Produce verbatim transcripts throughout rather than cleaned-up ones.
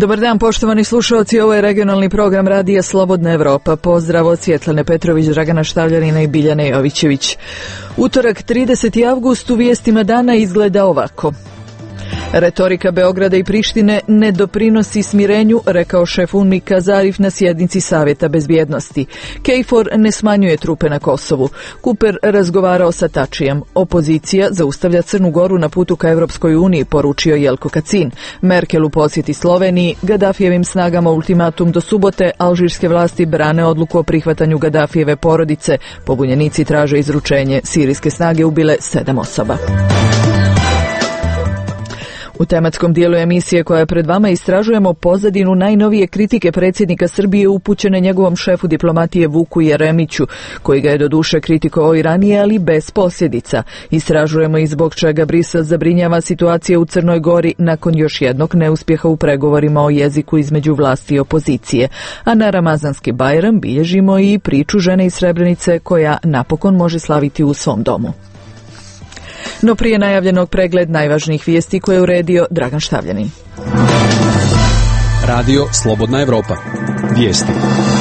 Dobar dan, poštovani slušalci, ovo je regionalni program Radija Slobodna Evropa. Pozdrav od Svjetlane Petrović, Dragana Štavljanina i Biljane Jovićević. Utorak, trideseti avgust, u vijestima dana izgleda ovako. Retorika Beograda i Prištine ne doprinosi smirenju, rekao šef UNMIK-a Zarif na sjednici Savjeta bezbjednosti. KFOR ne smanjuje trupe na Kosovu. Kuper razgovarao sa Tačijem. Opozicija zaustavlja Crnu Goru na putu ka Evropskoj uniji, poručio Jelko Kacin. Merkel u posjeti Sloveniji, Gadafijevim snagama ultimatum do subote, alžirske vlasti brane odluku o prihvatanju Gadafijeve porodice. Pobunjenici traže izručenje, sirijske snage ubile sedam osoba. U tematskom dijelu emisije koja je pred vama istražujemo pozadinu najnovije kritike predsjednika Srbije upućene njegovom šefu diplomatije Vuku Jeremiću, koji ga je doduše kritikovao i ranije, ali bez posljedica. Istražujemo i zbog čega Brisel zabrinjava situacija u Crnoj Gori nakon još jednog neuspjeha u pregovorima o jeziku između vlasti i opozicije. A na Ramazanski Bajram bilježimo i priču žene iz Srebrenice koja napokon može slaviti u svom domu. No prije najavljenog pregled najvažnijih vijesti koje je uredio Dragan Štavljanin. Radio Slobodna Evropa. Vijesti.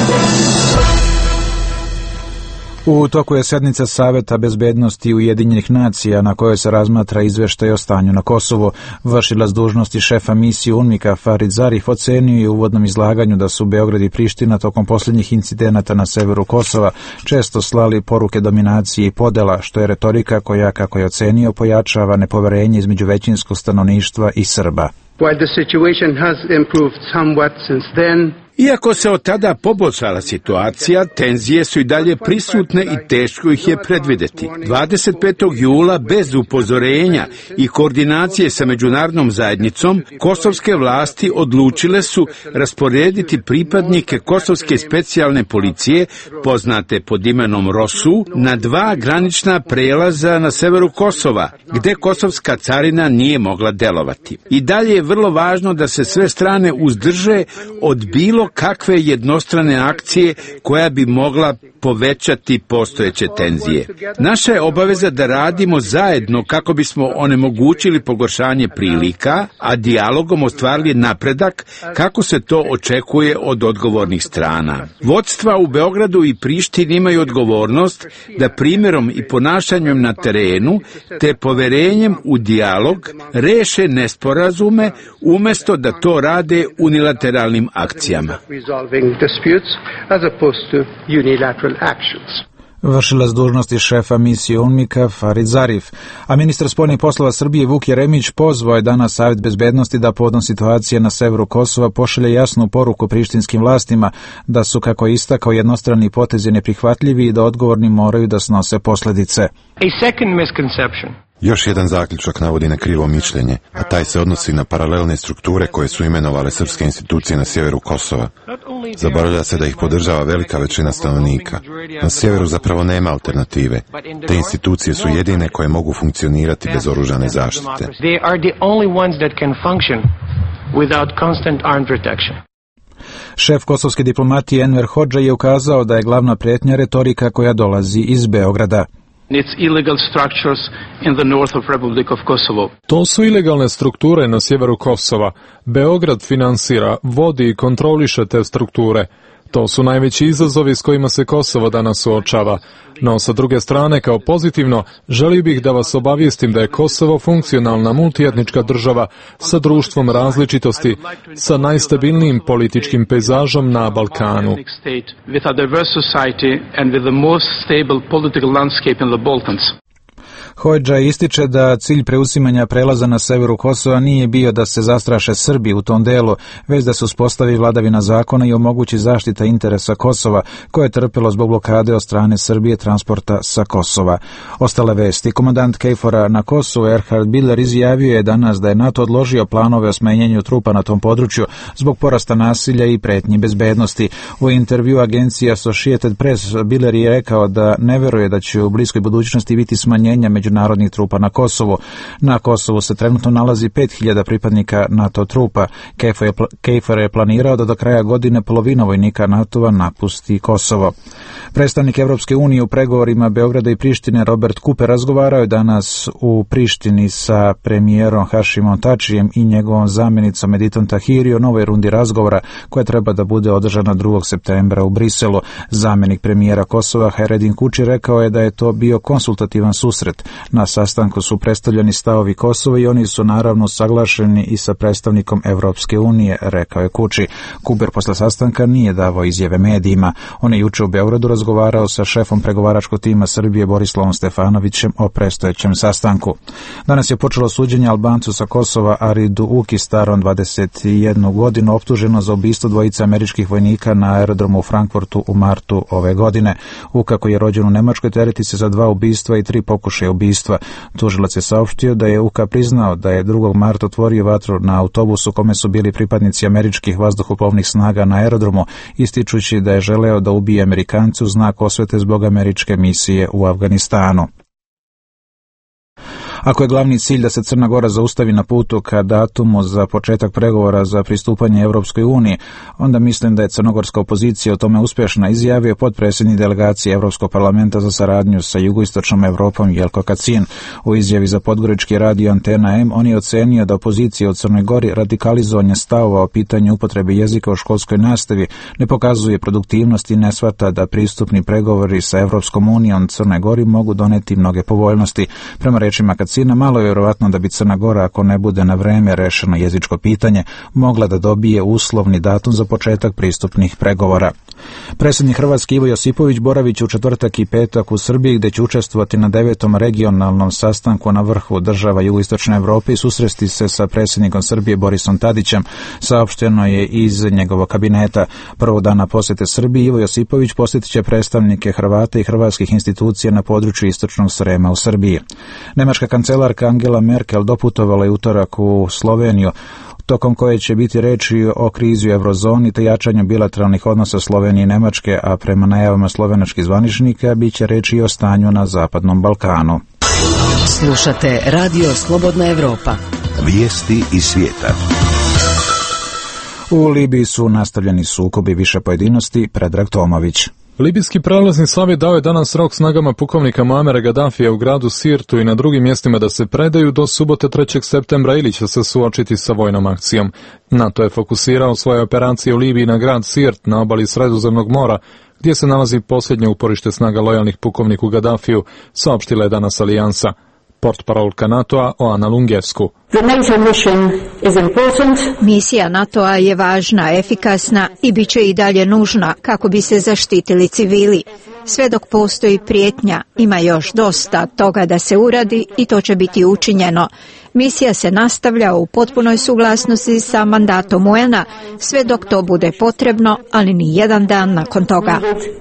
U toku je sjednica Savjeta bezbednosti Ujedinjenih nacija na kojoj se razmatra izvještaj o stanju na Kosovu. Vršilac dužnosti šefa misije UNMIK-a Farid Zarif ocenio je u uvodnom izlaganju da su Beograd i Priština tokom posljednjih incidenata na severu Kosova često slali poruke dominacije i podela, što je retorika koja, kako je ocenio, pojačava nepoverenje između većinskog stanovništva i Srba. While the situation has improved somewhat since then, iako se od tada poboljšala situacija, tenzije su i dalje prisutne i teško ih je predvidjeti. dvadeset petog jula, bez upozorenja i koordinacije sa međunarodnom zajednicom, kosovske vlasti odlučile su rasporediti pripadnike kosovske specijalne policije, poznate pod imenom ROSU, na dva granična prelaza na severu Kosova, gdje kosovska carina nije mogla delovati. I dalje je vrlo važno da se sve strane uzdrže od bilo kakve jednostrane akcije koja bi mogla povećati postojeće tenzije. Naša je obaveza da radimo zajedno kako bismo onemogućili pogoršanje prilika, a dijalogom ostvarili napredak kako se to očekuje od odgovornih strana. Vodstva u Beogradu i Prištini imaju odgovornost da primjerom i ponašanjem na terenu te poverenjem u dijalog reše nesporazume umjesto da to rade unilateralnim akcijama. Vršilac dužnosti šefa misije UNMIK-a Farid Zarif. A ministar spoljnih poslova Srbije Vuk Jeremić pozvao je danas Savjet bezbednosti da povodom situacije na severu Kosova pošalje jasnu poruku prištinskim vlastima da su, kako je istakao, jednostrani potezi neprihvatljivi i da odgovorni moraju da snose posljedice. a second misconception. Još jedan zaključak navodi na krivo mišljenje, a taj se odnosi na paralelne strukture koje su imenovale srpske institucije na sjeveru Kosova. Zaboravlja se da ih podržava velika većina stanovnika. Na sjeveru zapravo nema alternative. Te institucije su jedine koje mogu funkcionirati bez oružane zaštite. Šef kosovske diplomatije Enver Hodža je ukazao da je glavna prijetnja retorika koja dolazi iz Beograda. To su ilegalne strukture na sjeveru Kosova. Beograd finansira, vodi i kontroliše te strukture. To su najveći izazovi s kojima se Kosovo danas suočava. No, sa druge strane, kao pozitivno, želio bih da vas obavijestim da je Kosovo funkcionalna multietnička država sa društvom različitosti, sa najstabilnijim političkim pejzažom na Balkanu. Hodža ističe da cilj preuzimanja prelaza na severu Kosova nije bio da se zastraše Srbi u tom delu, već da se uspostavi vladavina zakona i omogući zaštita interesa Kosova, koje je trpelo zbog blokade od strane Srbije transporta sa Kosova. Ostale vesti. Komandant KFOR-a na Kosovu Erhard Biller izjavio je danas da je NATO odložio planove o smanjenju trupa na tom području zbog porasta nasilja i pretnji bezbednosti. U intervju agencije Associated Press Biller je rekao da ne veruje da će u bliskoj budućnosti biti smanjenja međunarodnih trupa na Kosovu. Na Kosovu se trenutno nalazi pet hiljada pripadnika NATO trupa. Kejfar je planirao da do kraja godine polovina vojnika NATO-a napusti Kosovo. Predstavnik Evropske unije u pregovorima Beograda i Prištine Robert Cooper razgovarao je danas u Prištini sa premijerom Hašimom Tačijem i njegovom zamjenicom Editom Tahiri o novoj rundi razgovora koja treba da bude održana drugog septembra u Briselu. Zamjenik premijera Kosova Hayreddin Kuči rekao je da je to bio konsultativan susret. Na sastanku su predstavljeni stavovi Kosova i oni su naravno saglašeni i sa predstavnikom Evropske unije, rekao je Kuči. Cooper posle sastanka nije davao izjave medijima. On je juče u Beogradu razgovarao sa šefom pregovaračkog tima Srbije Borislavom Stefanovićem o predstojećem sastanku. Danas je počelo suđenje Albancu sa Kosova Aridu Uki starom dvadeset jednu godinu optuženo za ubistvo dvojice američkih vojnika na aerodromu u Frankfurtu u martu ove godine. Uka, koji je rođen u Nemačkoj, tereti se za dva ubistva i tri pokušaja ubistva. Tužilac je saopštio da je Uka priznao da je drugog marta otvorio vatru na autobusu kome su bili pripadnici američkih vazduhoplovnih snaga na aerodromu, ističući da je želeo da ubije Amerikancu u znak osvete zbog američke misije u Afganistanu. Ako je glavni cilj da se Crna Gora zaustavi na putu ka datumu za početak pregovora za pristupanje Evropskoj uniji, onda mislim da je crnogorska opozicija o tome uspješna, izjavio potpredsjednik delegacije Evropskog parlamenta za saradnju sa jugoistočnom Evropom Jelko Kacin. U izjavi za podgorički radio Antena M on je ocenio da opozicija u Crnoj Gori radikalizovanje stavova o pitanju upotrebe jezika u školskoj nastavi ne pokazuje produktivnost i ne shvata da pristupni pregovori sa Evropskom unijom Crnoj Gori mogu doneti mnoge povoljnosti. Prema rečima Kacina, malo je vjerovatno da bi Crna Gora, ako ne bude na vreme rešeno jezičko pitanje, mogla da dobije uslovni datum za početak pristupnih pregovora. Predsjednik Hrvatske Ivo Josipović boravit će u četvrtak i petak u Srbiji, gdje će učestvovati na devetom regionalnom sastanku na vrhu država jugoistočne Evrope i susresti se sa predsjednikom Srbije Borisom Tadićem, saopšteno je iz njegovog kabineta. Prvog dana posjete Srbiji Ivo Josipović posjetit će predstavnike Hrvata i hrvatskih institucija na području istočnog Srema u Srbiji. Nemačka kancelarka Angela Merkel doputovala je utorak u Sloveniju, tokom koje će biti reči o krizi u eurozoni te jačanju bilateralnih odnosa Slovenije i Nemačke, a prema najavama slovenačkih zvaničnika bit će reči i o stanju na Zapadnom Balkanu. Slušate Radio Slobodna Evropa. Vijesti iz svijeta. U Libiji su nastavljeni sukobi, više pojedinosti, Predrag Tomović. Libijski prelazni savjet dao je danas rok snagama pukovnika Muamera Gaddafija u gradu Sirtu i na drugim mjestima da se predaju do subote trećeg septembra ili će se suočiti sa vojnom akcijom. NATO je fokusirao svoje operacije u Libiji na grad Sirt na obali Sredozemnog mora, gdje se nalazi posljednje uporište snaga lojalnih pukovniku Gaddafiju, saopštila je danas alijansa. Portparolka NATO-a Oana Lungevsku. Misija NATO-a je važna, efikasna i bit će i dalje nužna kako bi se zaštitili civili. Sve dok postoji prijetnja, ima još dosta toga da se uradi i to će biti učinjeno. Misija se nastavlja u potpunoj suglasnosti sa mandatom U N-a, sve dok to bude potrebno, ali ni jedan dan nakon toga.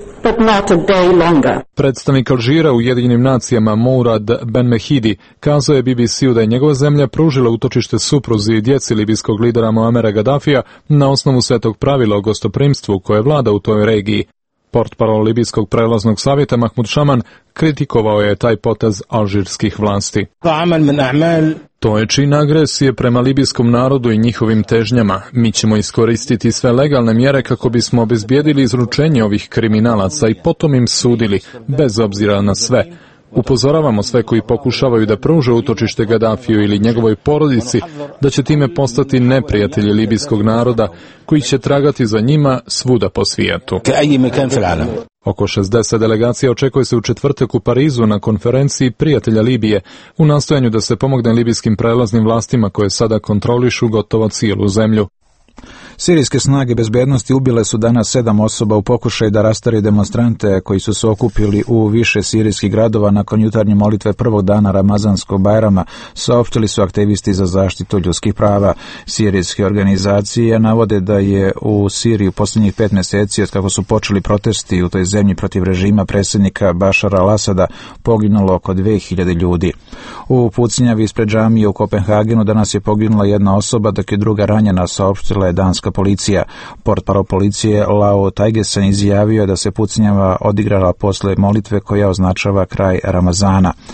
Predstavnik Alžira u Ujedinjenim nacijama Mourad Ben-Mehidi kazao je B B C-u da je njegova zemlja pružila utočište supruzi i djeci libijskog lidera Muamera Gaddafija na osnovu svetog pravila o gostoprimstvu koje vlada u toj regiji. Portparol libijskog prelaznog savjeta Mahmud Šaman kritikovao je taj potez alžirskih vlasti. To je čin agresije prema libijskom narodu i njihovim težnjama. Mi ćemo iskoristiti sve legalne mjere kako bismo obezbijedili izručenje ovih kriminalaca i potom im sudili, bez obzira na sve. Upozoravamo sve koji pokušavaju da pruže utočište Gaddafiju ili njegovoj porodici da će time postati neprijatelji libijskog naroda koji će tragati za njima svuda po svijetu. Oko šezdeset delegacija očekuje se u četvrtak u Parizu na konferenciji prijatelja Libije u nastojanju da se pomogne libijskim prelaznim vlastima koje sada kontrolišu gotovo cijelu zemlju. Sirijske snage bezbednosti ubile su danas sedam osoba u pokušaju da rastare demonstrante koji su se okupili u više sirijskih gradova nakon jutarnje molitve prvog dana Ramazanskog Bajrama, saopštili su aktivisti za zaštitu ljudskih prava. Sirijske organizacije navode da je u Siriji u posljednjih pet mjeseci od kako su počeli protesti u toj zemlji protiv režima predsjednika Bašara al-Asada poginulo oko dve hiljade ljudi. U pucnjavi ispred džamije u Kopenhagenu danas je poginula jedna osoba, dok je druga ranjena, saopštila je danska policija. Portparol policije Lao Tajgesen izjavio da se pucnjava odigrala posle molitve koja označava kraj Ramazana.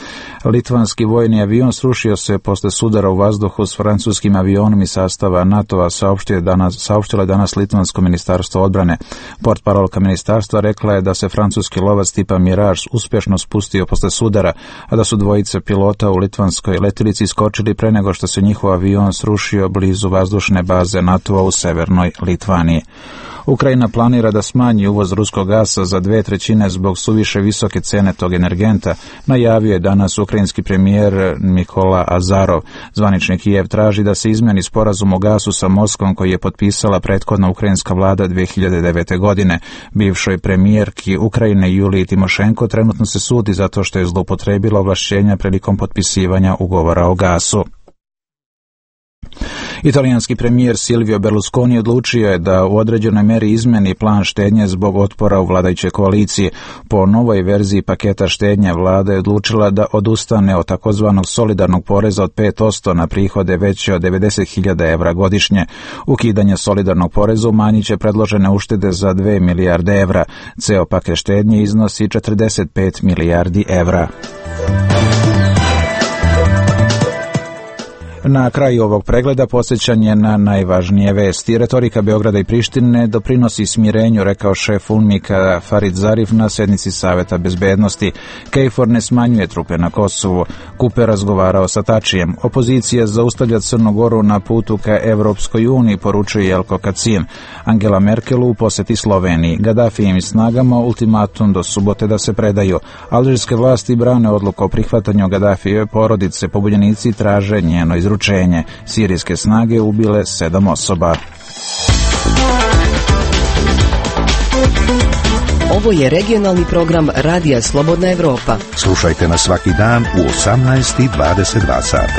Litvanski vojni avion srušio se posle sudara u vazduhu s francuskim avionom iz sastava NATO-a, saopštilo je danas, saopštilo je danas Litvansko ministarstvo odbrane. Portparolka ministarstva rekla je da se francuski lovac tipa Mirage uspješno spustio posle sudara, a da su dvojice pilota u litvanskoj letilici iskočili pre nego što se njihov avion srušio blizu vazdušne baze NATO-a u severnoj Litvaniji. Ukrajina planira da smanji uvoz ruskog gasa za dve trećine zbog suviše visoke cene tog energenta, najavio je danas ukrajinski premijer Mikola Azarov. Zvanični Kijev traži da se izmeni sporazum o gasu sa Moskvom koji je potpisala prethodna ukrajinska vlada dve hiljade devete. godine. Bivšoj premijerki Ukrajine Juliji Timošenko trenutno se sudi zato što je zloupotrebila ovlašćenja prilikom potpisivanja ugovora o gasu. Italijanski premijer Silvio Berlusconi odlučio je da u određenoj meri izmeni plan štednje zbog otpora u vladajućoj koaliciji. Po novoj verziji paketa štednje vlada je odlučila da odustane od takozvanog solidarnog poreza od pet posto na prihode veće od devedeset hiljada evra godišnje. Ukidanje solidarnog poreza umanjit će predložene uštede za dve milijarde evra. Ceo paket štednje iznosi četrdeset pet milijardi evra. Na kraju ovog pregleda podsjećanje na najvažnije vesti. Retorika Beograda i Prištine doprinosi smirenju, rekao šef UNMIK-a Farid Zarif na sednici Saveta bezbednosti. KFOR ne smanjuje trupe na Kosovu. Kuper razgovarao sa Tačijem. Opozicija zaustavlja Crnu Goru na putu ka Evropskoj uniji, poručuje Jelko Kacin. Angela Merkel u poseti Sloveniji. Gaddafijim snagama ultimatum do subote da se predaju. Alžirske vlasti brane odluku o prihvatanju Gaddafijeve porodice. Pobunjenici traže njeno izručenje. Sirijske snage ubile sedam osoba. Ovo je regionalni program Radija Slobodna Evropa. Slušajte nas svaki dan u osamnaest i dvadeset dva sata.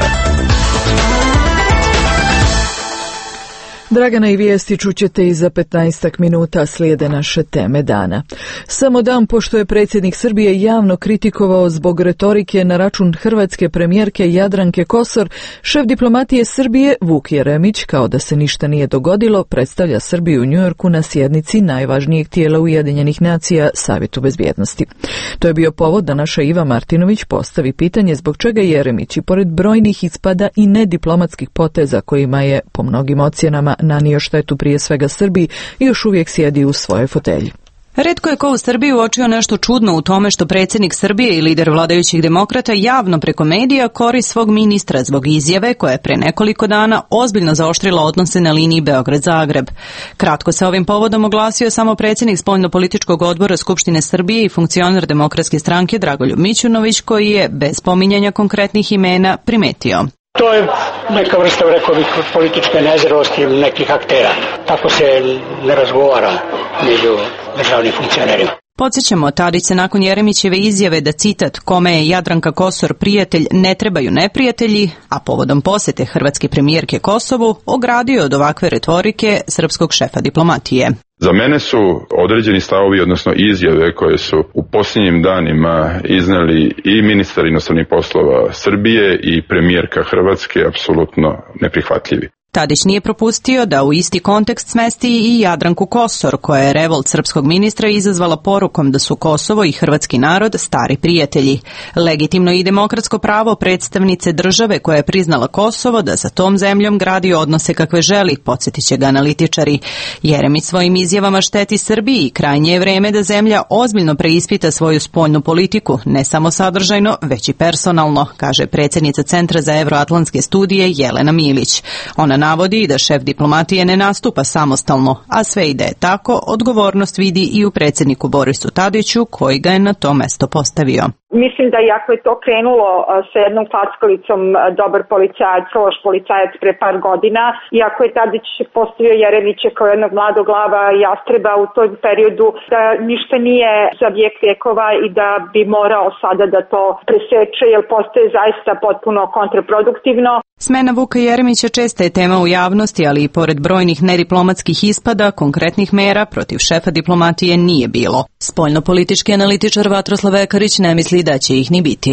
Dragana i vijesti čućete i za petnaestak minuta, slijede naše teme dana. Samo dan pošto je predsjednik Srbije javno kritikovao zbog retorike na račun hrvatske premijerke Jadranke Kosor, šef diplomatije Srbije Vuk Jeremić, kao da se ništa nije dogodilo, predstavlja Srbiju u Njujorku na sjednici najvažnijeg tijela Ujedinjenih nacija, Savjetu bezbjednosti. To je bio povod da naša Iva Martinović postavi pitanje zbog čega Jeremić i pored brojnih ispada i nediplomatskih poteza kojima je, po mnogim ocjenama, nanio štetu prije svega Srbiji i još uvijek sjedi u svojoj fotelji. Retko je ko u Srbiji uočio nešto čudno u tome što predsjednik Srbije i lider vladajućih demokrata javno preko medija kori svog ministra zbog izjave koja je pre nekoliko dana ozbiljno zaoštrila odnose na liniji Beograd-Zagreb. Kratko se ovim povodom oglasio samo predsjednik spoljnopolitičkog odbora Skupštine Srbije i funkcioner Demokratske stranke Dragoljub Mićunović, koji je, bez pominjanja konkretnih imena, primetio: to je neka vrsta, rekao bih, političke nezrelosti nekih aktera. Tako se ne razgovara među državnim funkcionerima. Podsjećamo, Tadić se nakon Jeremićeve izjave da, citat, kome je Jadranka Kosor prijatelj, ne trebaju neprijatelji, a povodom posete hrvatske premijerke Kosovu, ogradio od ovakve retorike srpskog šefa diplomatije. Za mene su određeni stavovi, odnosno izjave koje su u posljednjim danima iznali i ministar inostranih poslova Srbije i premijerka Hrvatske apsolutno neprihvatljivi. Tadić nije propustio da u isti kontekst smesti i Jadranku Kosor, koja je revolt srpskog ministra izazvala porukom da su Kosovo i hrvatski narod stari prijatelji. Legitimno i demokratsko pravo predstavnice države koja je priznala Kosovo da sa tom zemljom gradi odnose kakve želi, podsjetit će ga analitičari. Jeremić svojim izjavama šteti Srbiji i krajnje je vreme da zemlja ozbiljno preispita svoju spoljnu politiku, ne samo sadržajno, već i personalno, kaže predsjednica Centra za evroatlantske studije Jelena Milić. Ona navodi da šef diplomatije ne nastupa samostalno, a sve i da je tako, odgovornost vidi i u predsjedniku Borisu Tadiću, koji ga je na to mesto postavio. Mislim da iako je to krenulo sa jednom fackalicom dobar policajac, loš policajac pre par godina, iako je Tadić postavio Jeremića kao jednog mladog glava jastreba u tom periodu, da ništa nije za vijek vjekova i da bi morao sada da to preseče, jer postaje zaista potpuno kontraproduktivno. Smena Vuka Jeremića česta je tema u javnosti, ali i pored brojnih nediplomatskih ispada, konkretnih mera protiv šefa diplomatije nije bilo. Spoljnopolitički analitičar Vatroslav Ekarić ne misli da će ih ni biti.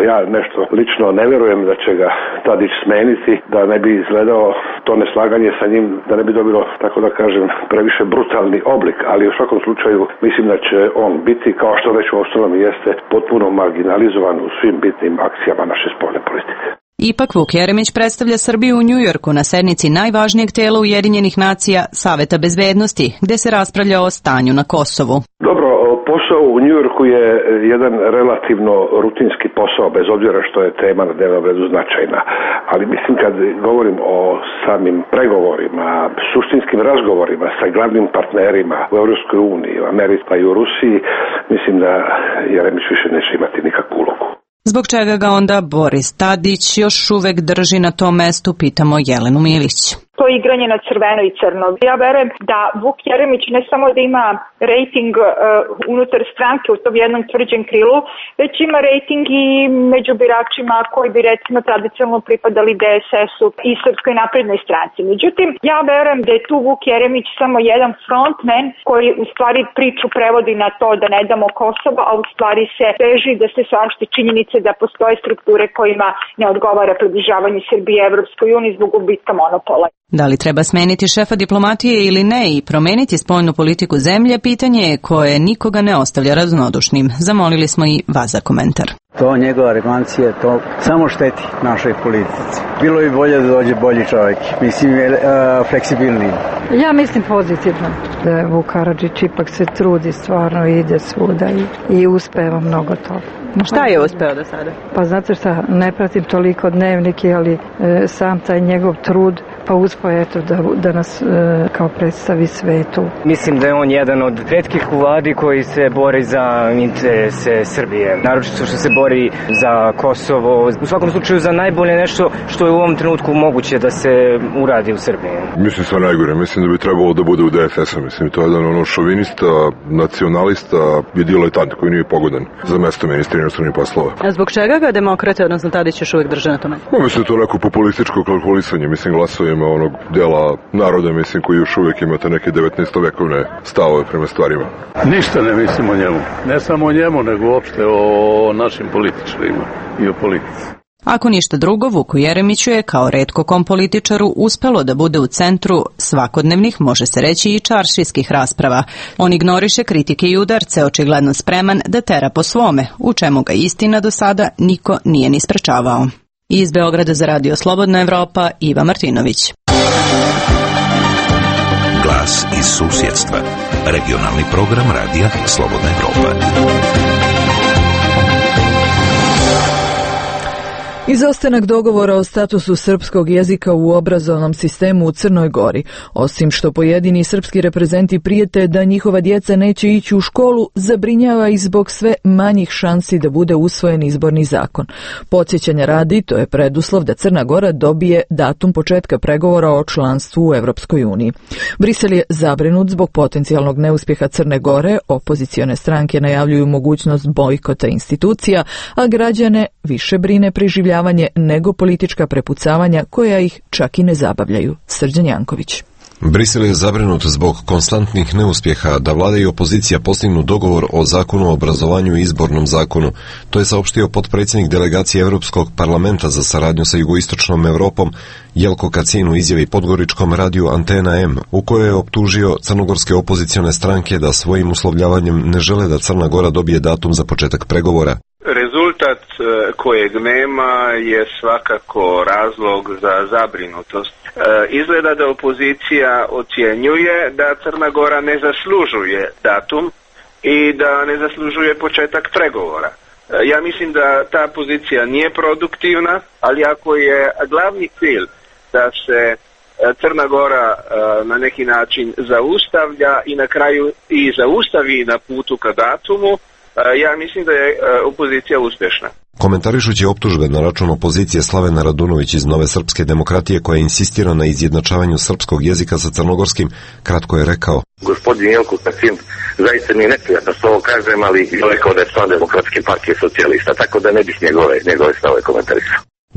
ja nešto lično ne vjerujem da će ga Tadić smeniti, da ne bi izgledao to neslaganje sa njim, da ne bi dobilo, tako da kažem, previše brutalni oblik, ali u svakom slučaju mislim da će on biti, kao što već u ostalom jeste, potpuno marginalizovan u svim bitnim akcijama naše spoljne politike. Ipak Vuk Jeremić predstavlja Srbiju u Njujorku na sednici najvažnijeg tela Ujedinjenih nacija Saveta bezbednosti, gde se raspravlja o stanju na Kosovu. Dobro, posao u Njujorku je jedan relativno rutinski posao, bez obzira što je tema na dnevnom redu značajna. Ali mislim kad govorim o samim pregovorima, suštinskim razgovorima sa glavnim partnerima u Europskoj uniji, u Americi pa i u Rusiji, mislim da Jeremić više neće imati nikakvu ulogu. Zbog čega ga onda Boris Tadić još uvek drži na tom mestu, pitamo Jelenu Milić. To igranje na crveno i crno. Ja verujem da Vuk Jeremić ne samo da ima rejting uh, unutar stranke u tom jednom tvrđem krilu, već ima rejting i među biračima koji bi recimo tradicionalno pripadali D S S-u i Srpskoj naprednoj stranci. Međutim, ja verujem da je tu Vuk Jeremić samo jedan frontman koji u stvari priču prevodi na to da ne damo Kosovo, a u stvari se teži da se saopšti činjenice da postoje strukture kojima ne odgovara približavanje Srbije Evropskoj uniji zbog gubitka monopola. Da li treba smeniti šefa diplomatije ili ne i promeniti spoljnu politiku zemlje, pitanje je koje nikoga ne ostavlja raznodušnim. Zamolili smo i vas za komentar. To njegova revancija, to samo šteti našoj politici. Bilo bi bolje da dođe bolji čovjek, mislim, uh, fleksibilniji. Ja mislim pozitivno da Vuk Karadžić ipak se trudi stvarno i ide svuda i, i uspeva mnogo toga. Šta je uspeo do sada? Pa znate šta, ne pratim toliko dnevnike, ali e, sam taj njegov trud, pa uspio eto da, da nas e, kao predstavi svetu. Mislim da je on jedan od retkih u vladi koji se bori za interese Srbije. Naročito što se bori za Kosovo, u svakom slučaju za najbolje nešto što je u ovom trenutku moguće da se uradi u Srbiji. Mislim sve najgore, mislim da bi trebalo da bude u D F S-u, mislim to je jedan ono šovinista, nacionalista i diletant koji nije pogodan za mesto ministra inostranih poslova. A zbog čega ga demokrate, odnosno Tadić, još uvijek drže na tome? No, mislim to neko populističko kalkulisanje, mislim glasovima onog dela naroda, mislim koji još uvijek imate neke devetnaestovekovne stavove prema stvarima. Ništa ne mislim o njemu, ne samo o njemu, nego uopšte o našim političarima i o politici. Ako ništa drugo, Vuku Jeremiću je kao retko kom političaru uspelo da bude u centru svakodnevnih, može se reći i čaršijskih rasprava. On ignoriše kritike i udarce, očigledno spreman da tera po svome, u čemu ga istina do sada niko nije ni sprečavao. Iz Beograda za Radio Slobodna Evropa, Iva Martinović. Glas iz susjedstva. Regionalni program Radija Slobodna Evropa. Izostanak dogovora o statusu srpskog jezika u obrazovnom sistemu u Crnoj Gori, osim što pojedini srpski reprezenti prijete da njihova djeca neće ići u školu, zabrinjava i zbog sve manjih šansi da bude usvojen izborni zakon. Podsjećanja radi, to je preduslov da Crna Gora dobije datum početka pregovora o članstvu u Evropskoj uniji. Brisel je zabrinut zbog potencijalnog neuspjeha Crne Gore, opozicione stranke najavljuju mogućnost bojkota institucija, a građane više brine preživljavanje nego politička prepucavanja koja ih čak i ne zabavljaju. Srđan Janković. Brisel je zabrinut zbog konstantnih neuspjeha da vlada i opozicija postignu dogovor o zakonu o obrazovanju i izbornom zakonu. To je saopštio potpredsjednik delegacije Europskog parlamenta za saradnju sa jugoistočnom Europom Jelko Kacin u izjavi Podgoričkom radiju Antena M, u kojoj je optužio crnogorske opozicione stranke da svojim uslovljavanjem ne žele da Crna Gora dobije datum za početak pregovora. Rezultat kojeg nema je svakako razlog za zabrinutost. Izgleda da opozicija ocjenjuje da Crna Gora ne zaslužuje datum i da ne zaslužuje početak pregovora. Ja mislim da ta pozicija nije produktivna, ali ako je glavni cilj da se Crna Gora na neki način zaustavlja i na kraju i zaustavi na putu ka datumu, ja mislim da je opozicija uspješna. Komentarišući optužbe na račun opozicije, Slaven Radunović iz Nove srpske demokratije, koja insistira na izjednačavanju srpskog jezika sa crnogorskim, kratko je rekao: Gospodin Jelko Kacin, zaista mi je neprijatno što ovo kažem, ali je rekao da je član Demokratske partije socijalista, tako da ne bih njegove, njegove stave komentarisao.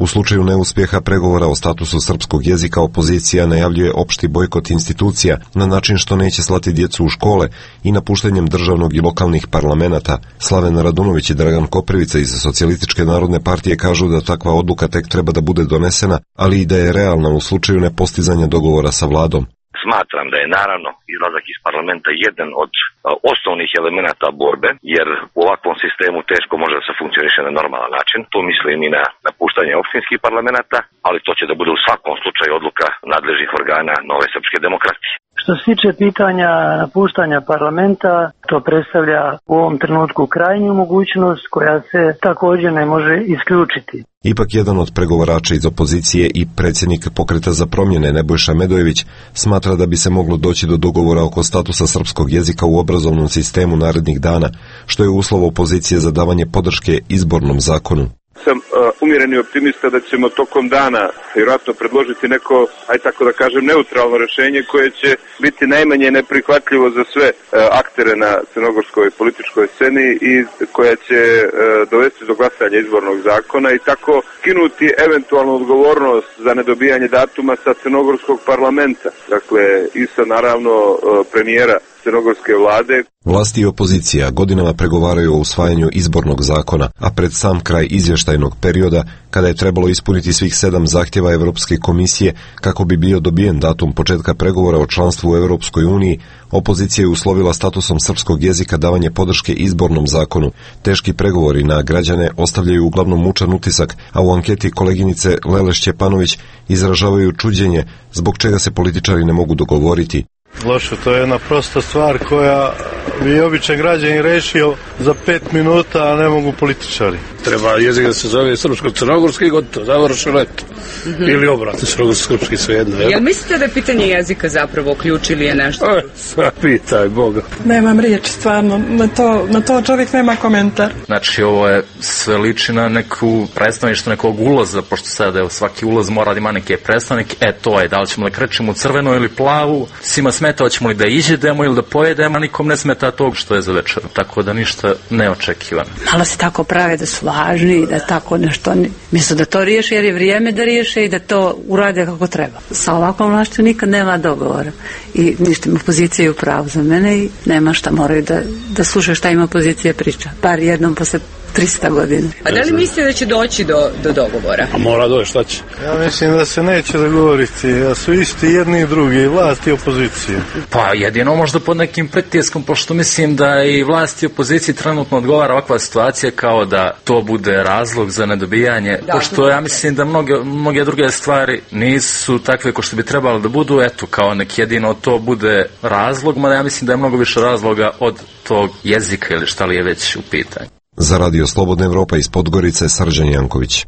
U slučaju neuspjeha pregovora o statusu srpskog jezika, opozicija najavljuje opšti bojkot institucija na način što neće slati djecu u škole i napuštanjem državnog i lokalnih parlamenata. Slaven Radunović i Dragan Koprivica iz Socijalističke narodne partije kažu da takva odluka tek treba da bude donesena, ali i da je realna u slučaju nepostizanja dogovora sa vladom. Smatram da je naravno izlazak iz parlamenta jedan od a, osnovnih elemenata borbe, jer u ovakvom sistemu teško može da se funkcioniše na normalan način. Tu mislim i na napuštanje opštinskih parlamenta, ali to će da bude u svakom slučaju odluka nadležnih organa Nove srpske demokratije. Što se tiče pitanja napuštanja parlamenta, to predstavlja u ovom trenutku krajnju mogućnost koja se također ne može isključiti. Ipak jedan od pregovarača iz opozicije i predsjednik Pokreta za promjene Nebojša Medojević smatra da bi se moglo doći do dogovora oko statusa srpskog jezika u obrazovnom sistemu narednih dana, što je uslov opozicije za davanje podrške izbornom zakonu. Sam uh, umjereni optimista da ćemo tokom dana vjerojatno predložiti neko, aj tako da kažem, neutralno rješenje koje će biti najmanje neprihvatljivo za sve uh, aktere na crnogorskoj političkoj sceni i koja će uh, dovesti do glasanja izbornog zakona i tako skinuti eventualnu odgovornost za nedobijanje datuma sa crnogorskog parlamenta. Dakle, i sa naravno uh, premijera crnogorske vlade. Vlasti i opozicija godinama pregovaraju o usvajanju izbornog zakona, a pred sam kraj izvještajnog perioda, kada je trebalo ispuniti svih sedam zahtjeva Europske komisije kako bi bio dobijen datum početka pregovora o članstvu u Europskoj uniji, opozicija je uslovila statusom srpskog jezika davanje podrške izbornom zakonu. Teški pregovori na građane ostavljaju uglavnom mučan utisak, a u anketi koleginice Lele Šćepanović izražavaju čuđenje zbog čega se političari ne mogu dogovoriti. Loše, to je jedna prosta stvar koja bi običan građanin rešio za pet minuta, a ne mogu političari. Treba jezik da se zove srpsko-crnogorski i gotovo, završeno eto. Mm-hmm. Ili obratno, srpsko-srpski svejedno. Jel mislite da je pitanje jezika zapravo uključili je nešto? A, sva pitaj Boga. Nemam riječi, stvarno, na to, na to čovjek nema komentar. Znači ovo je sve liči na neku predstavništvo nekog ulaza, pošto sada evo, svaki ulaz mora da ima neke predstavnike, e to je, da li ćemo da krećemo u crvenu ili plavu, svima smeta, hoćemo li da iđedemo ili da pojedemo, a nikom ne smeta tog što je za večer, tako da ništa neočekivano. Malo se tako prave da su važni, da tako nešto, misle da to riješi jer je vrijeme da riješe i da to urade kako treba. Sa ovakvom vlašću nikad nema dogovora i ništa ima opozicija u pravu za mene i nema šta, moraju da, da slušaju šta ima opozicija priča, bar jednom posle trista godina. A da li mislite da će doći do, do dogovora? A mora doći, šta će? Ja mislim da se neće dogovoriti, da su isti jedni i drugi, vlast i opozicija. Pa jedino možda pod nekim pritiskom, pošto mislim da i vlast i opoziciji trenutno odgovara ovakva situacija kao da to bude razlog za nedobijanje, da, pošto ja mislim da mnoge, mnoge druge stvari nisu takve ko što bi trebalo da budu, eto kao nek jedino to bude razlog, mada ja mislim da je mnogo više razloga od tog jezika ili šta li je već u pitanju. Za Radio Slobodna Evropa iz Podgorice, Srđan Janković.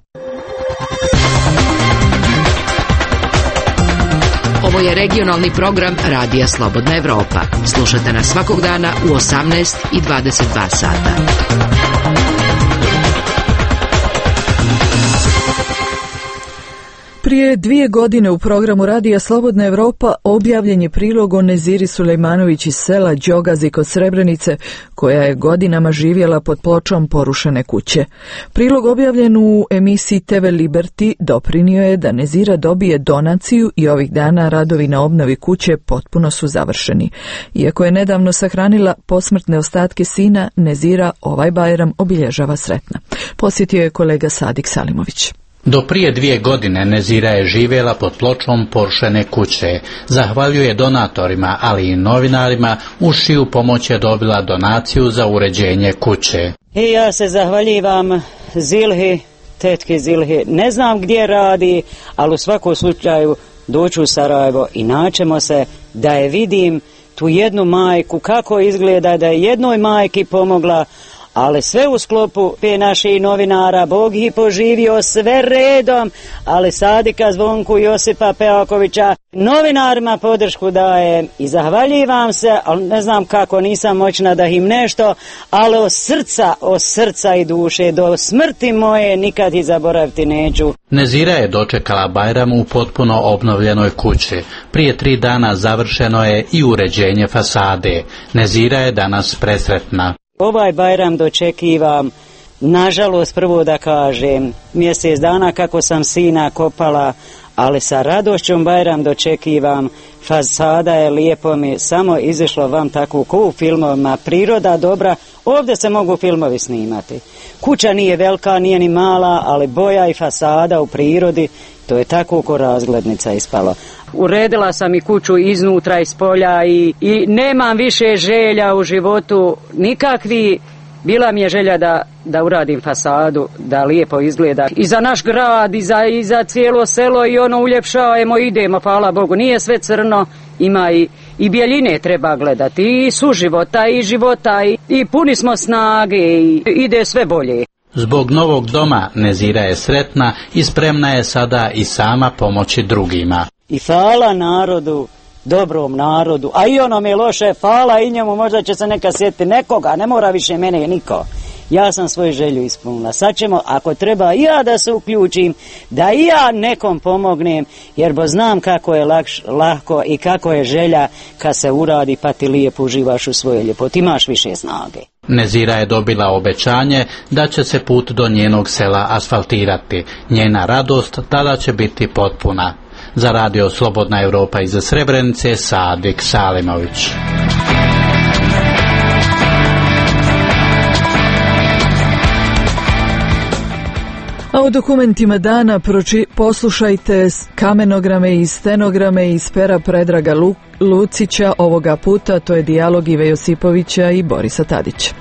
Ovo je regionalni program Radija Slobodna Evropa. Slušajte nas svakog dana u osamnaest i dvadeset dva sata. Prije dvije godine u programu Radija Slobodna Evropa objavljen je prilog o Neziri Sulejmanović iz sela Đogazi kod Srebrenice, koja je godinama živjela pod pločom porušene kuće. Prilog objavljen u emisiji T V Liberty doprinio je da Nezira dobije donaciju i ovih dana radovi na obnovi kuće potpuno su završeni. Iako je nedavno sahranila posmrtne ostatke sina, Nezira ovaj Bajram obilježava sretna. Posjetio je kolega Sadik Salimović. Do prije dvije godine Nezira je živjela pod pločom porušene kuće. Zahvaljuje donatorima, ali i novinarima, uz čiju pomoć je dobila donaciju za uređenje kuće. I ja se zahvaljivam Zilhi, tetki Zilhi. Ne znam gdje radi, ali u svakom slučaju doću u Sarajevo i naćemo se da je vidim tu jednu majku, kako izgleda da je jednoj majki pomogla, ali sve u sklopu pe naših novinara, Bog ih poživio sve redom, ali Sadika, Zvonku, Josipa Pejakovića, novinarima podršku dajem i zahvaljivam se, ali ne znam kako, nisam moćna da im nešto, ali od srca, od srca i duše, do smrti moje nikad ih zaboraviti neću. Nezira je dočekala Bajram u potpuno obnovljenoj kući. Prije tri dana završeno je i uređenje fasade. Nezira je danas presretna. Ovaj Bajram dočekivam nažalost, prvo da kažem, mjesec dana kako sam sina kopala, ali sa radošćom Bajram dočekivam, fasada je lijepo mi, samo izišlo vam tako ko u filmovima, priroda dobra, ovdje se mogu filmovi snimati. Kuća nije velika, nije ni mala, ali boja i fasada u prirodi, to je tako ko razglednica ispalo. Uredila sam i kuću iznutra iz polja i, i nemam više želja u životu nikakvi. Bila mi je želja da, da uradim fasadu, da lijepo izgleda i za naš grad i za, i za cijelo selo i ono uljepšajemo, idemo, hvala Bogu, nije sve crno, ima i, i bjeljine treba gledati, i suživota i života i, i puni smo snage i ide sve bolje. Zbog novog doma Nezira je sretna i spremna je sada i sama pomoći drugima. I hvala narodu, dobrom narodu, a i onom je loše, hvala i njemu, možda će se neka sjetiti nekoga, ne mora više mene niko. Ja sam svoju želju ispunila. Sad ćemo, ako treba i ja da se uključim, da i ja nekom pomognem, jer bo znam kako je lakš, lahko i kako je želja kad se uradi pa ti lijepo uživaš u svojoj ljepoti, imaš više snage. Nezira je dobila obećanje da će se put do njenog sela asfaltirati. Njena radost tada će biti potpuna. Za radio Slobodna Europa iz Srebrenice, Sadik Salimović. A u dokumentima dana proči, poslušajte kamenograme i stenograme iz pera Predraga Lu, Lucića, ovoga puta to je dijalog Ive Josipovića i Borisa Tadića.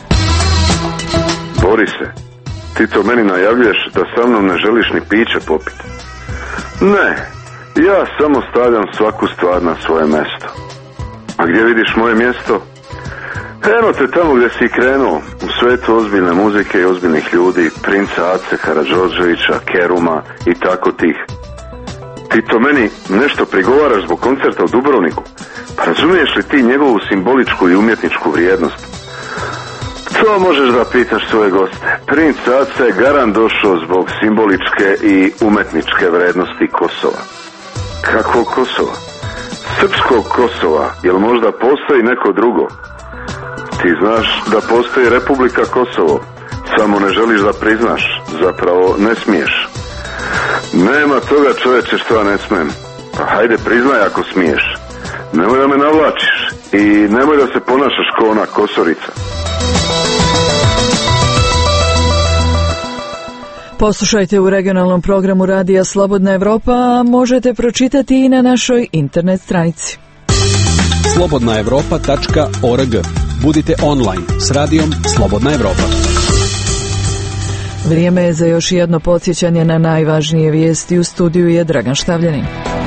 Borise, ti to meni najavljuješ da sa mnom ne želiš ni piće popiti. Ne, ja samo stavljam svaku stvar na svoje mjesto. A gdje vidiš moje mjesto? Eno te tamo gdje si krenuo, u svetu ozbiljne muzike i ozbiljnih ljudi, princa Ace Karadžordževića, Keruma i tako tih. Ti to meni nešto prigovaraš zbog koncerta u Dubrovniku? Pa razumiješ li ti njegovu simboličku i umjetničku vrijednost? To možeš da pitaš svoje goste. Princ Ace je garant došao zbog simboličke i umetničke vrednosti Kosova. Kakvog Kosova? Srpskog Kosova, jel možda postoji neko drugo? Ti znaš da postoji Republika Kosovo, samo ne želiš da priznaš, zapravo ne smiješ. Nema toga, čoveče, što ja ne smem. Pa hajde, priznaj ako smiješ. Nemoj da me navlačiš i nemoj da se ponašaš kao ona Kosorica. Poslušajte u regionalnom programu Radija Slobodna Evropa, a možete pročitati i na našoj internet stranici. slobodna evropa tačka org. Budite online s radijom Slobodna Evropa. Vrijeme je za još jedno podsjećanje na najvažnije vijesti. U studiju je Dragan Štavljanin.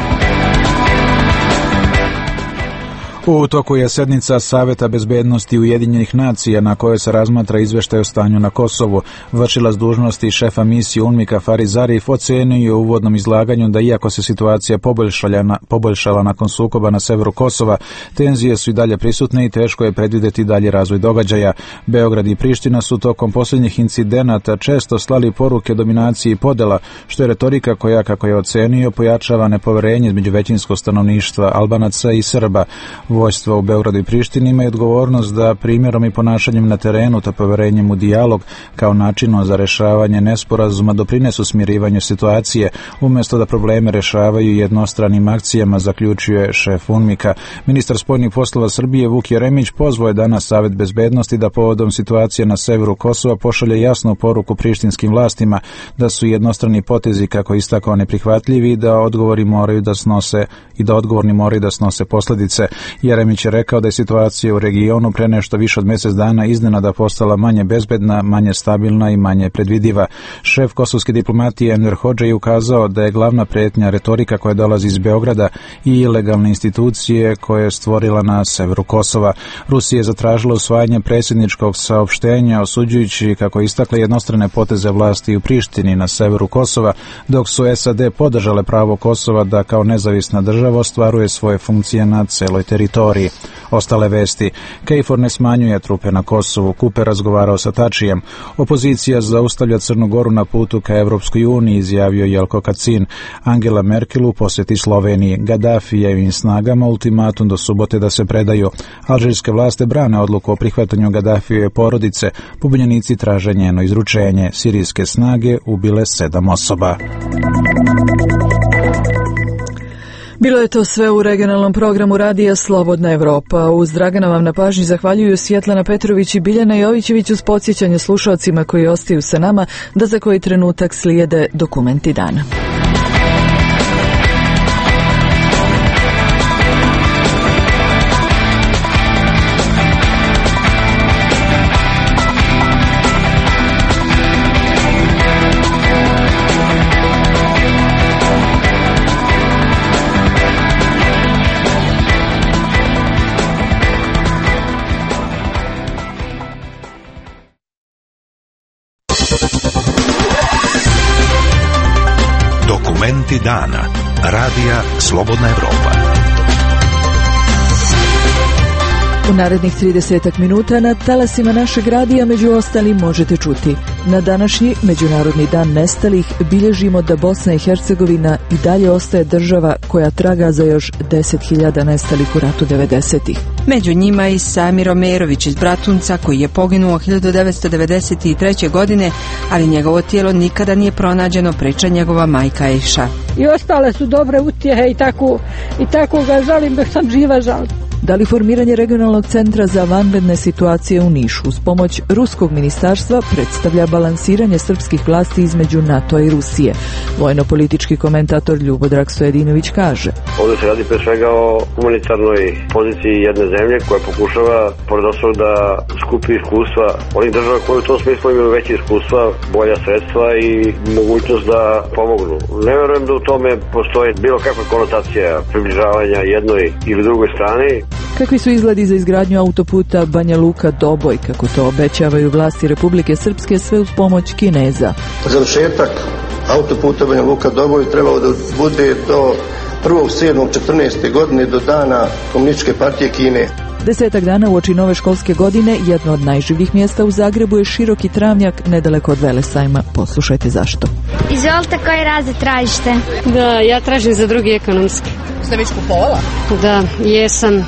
U toku je sednica Saveta bezbednosti Ujedinjenih nacija na kojoj se razmatra izveštaj o stanju na Kosovu. Vršilac dužnosti šefa misije UNMIK-a Faris Zarif ocenio je u uvodnom izlaganju da iako se situacija poboljšala, poboljšala nakon sukoba na severu Kosova, tenzije su i dalje prisutne i teško je predvidjeti dalje razvoj događaja. Beograd i Priština su tokom posljednjih incidenata često slali poruke dominacije i podela, što je retorika koja, kako je ocenio, pojačava nepoverenje između većinskog stanovništva Albanaca i Srba. Vojstvo u Beogradu i Prištini ima odgovornost da primjerom i ponašanjem na terenu te poverenjem u dijalog kao načinu za rešavanje nesporazuma doprinesu smirivanju situacije, umjesto da probleme rešavaju jednostranim akcijama, zaključio je šef UNMIK-a. Ministar spoljnih poslova Srbije Vuk Jeremić pozvao je danas Savet bezbednosti da povodom situacije na severu Kosova pošalje jasnu poruku prištinskim vlastima da su jednostrani potezi, kako istakao, neprihvatljivi i da odgovori moraju da snose i da odgovorni moraju da snose posljedice. Jeremić je rekao da je situacija u regionu pre nešto više od mjesec dana iznenada postala manje bezbedna, manje stabilna i manje predvidiva. Šef kosovske diplomatije Enver Hodža je ukazao da je glavna prijetnja retorika koja dolazi iz Beograda i ilegalne institucije koje je stvorila na severu Kosova. Rusija je zatražila usvajanje predsjedničkog saopštenja osuđujući, kako je istakla, jednostrane poteze vlasti u Prištini na severu Kosova, dok su S A D podržale pravo Kosova da kao nezavisna država ostvaruje svoje funkcije na celoj teritoriji. teritoriji. Ostale vesti. KFOR ne smanjuje trupe na Kosovu. Kuper razgovarao sa Tačijem. Opozicija zaustavlja Crnu Goru na putu ka Evropskoj uniji, izjavio Jelko Kacin. Angela Merkel u posjeti Sloveniji. Gadafijevim snagama ultimatum do subote da se predaju. Alžirske vlasti brane odluku o prihvatanju Gadafijeve porodice. Pobunjenici traže njeno izručenje. Sirijske snage ubile sedam osoba. Bilo je to sve u regionalnom programu Radija Slobodna Evropa. Uz Dragana vam na pažnji zahvaljuju Svjetlana Petrović i Biljana Jovićević uz podsjećanje slušalcima koji ostaju sa nama da za koji trenutak slijede dokumenti dana. Dokumenti dana. Radija Slobodna Evropa. U narednih tridesetak minuta na talasima našeg radija među ostalim možete čuti. Na današnji Međunarodni dan nestalih bilježimo da Bosna i Hercegovina i dalje ostaje država koja traga za još deset hiljada nestalih u ratu devedesetih. Među njima i Samir Omerović iz Bratunca koji je poginuo hiljadu devetsto devedeset treće. godine, ali njegovo tijelo nikada nije pronađeno, priča njegova majka Iša. I ostale su dobre utjehe i tako, i tako ga žalim dok sam živa žal. Da li formiranje regionalnog centra za vanredne situacije u Nišu uz pomoć ruskog ministarstva predstavlja balansiranje srpskih vlasti između NATO i Rusije? Vojno-politički komentator Ljubodrag Stojedinović kaže: Ovdje se radi pre svega o humanitarnoj poziciji jedne zemlje koja pokušava, pored ostalog, da skupi iskustva onih država koje u tom smislu imaju veće iskustva, bolja sredstva i mogućnost da pomognu. Ne verujem da u tome postoji bilo kakva konotacija približavanja jednoj ili drugoj strani. Kakvi su izgledi za izgradnju autoputa Banja Luka-Doboj, kako to obećavaju vlasti Republike Srpske, sve uz pomoć Kineza? Završetak autoputa Banja Luka-Doboj trebao da bude do prvog sedmog četrnaeste. godine, do dana Komunističke partije Kine. Desetak dana uoči nove školske godine, jedno od najživljih mjesta u Zagrebu je široki travnjak nedaleko od Velesajma. Poslušajte zašto. Izvolite, koji razred tražite? Da, ja tražim za drugi ekonomski. Ste već kupovala? Da, jesam.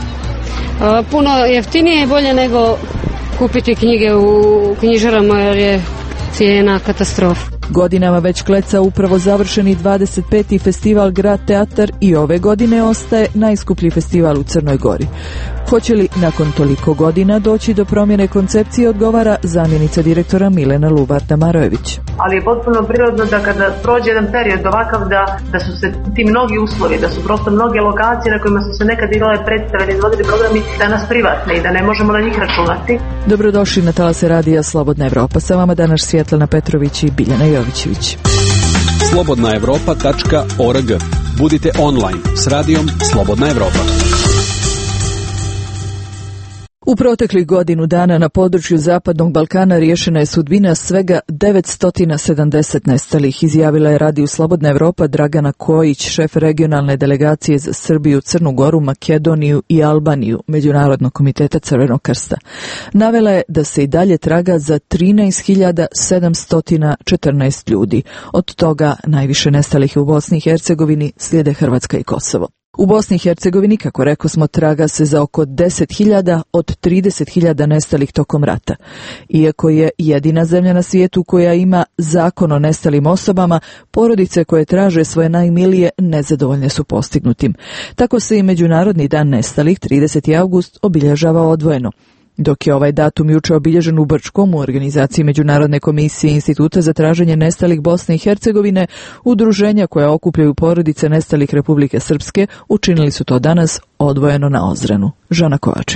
Puno jeftinije je bolje nego kupiti knjige u knjižarama jer je cijena katastrofa. Godinama već kleca upravo završeni dvadeset peti festival Grad Teatar i ove godine ostaje najskuplji festival u Crnoj Gori. Hoće li nakon toliko godina doći do promjene koncepcije, odgovara zamjenica direktora Milena Lubar-Damarojević. Ali je potpuno prirodno da kada prođe jedan period ovakav da, da su se ti mnogi uslovi, da su prosto mnoge lokacije na kojima su se nekad igrale predstave ili izvodili programi danas privatne i da ne možemo na njih računati. Dobrodošli na talase Radija Slobodna Evropa. Sa vama danas Svjetlana Petrović i Biljana Jovićević. slobodna evropa tačka org. Budite online s radijom Slobodna Evropa. U proteklih godinu dana na području Zapadnog Balkana riješena je sudbina svega devetsto sedamdeset nestalih, izjavila je Radiju Slobodna Evropa Dragana Kojić, šef regionalne delegacije za Srbiju, Crnu Goru, Makedoniju i Albaniju Međunarodnog komiteta Crvenog krsta. Navela je da se i dalje traga za trinaest hiljada sedamsto četrnaest ljudi. Od toga najviše nestalih u Bosni i Hercegovini, slijede Hrvatska i Kosovo. U Bosni i Hercegovini, kako rekosmo, traga se za oko deset hiljada od trideset hiljada nestalih tokom rata. Iako je jedina zemlja na svijetu koja ima zakon o nestalim osobama, porodice koje traže svoje najmilije nezadovoljne su postignutim. Tako se i Međunarodni dan nestalih, trideseti avgust, obilježava odvojeno. Dok je ovaj datum juče obilježen u Brčkom u organizaciji Međunarodne komisije Instituta za traženje nestalih Bosne i Hercegovine, udruženja koja okupljaju porodice nestalih Republike Srpske učinili su to danas odvojeno na Ozrenu. Žana Kovačević.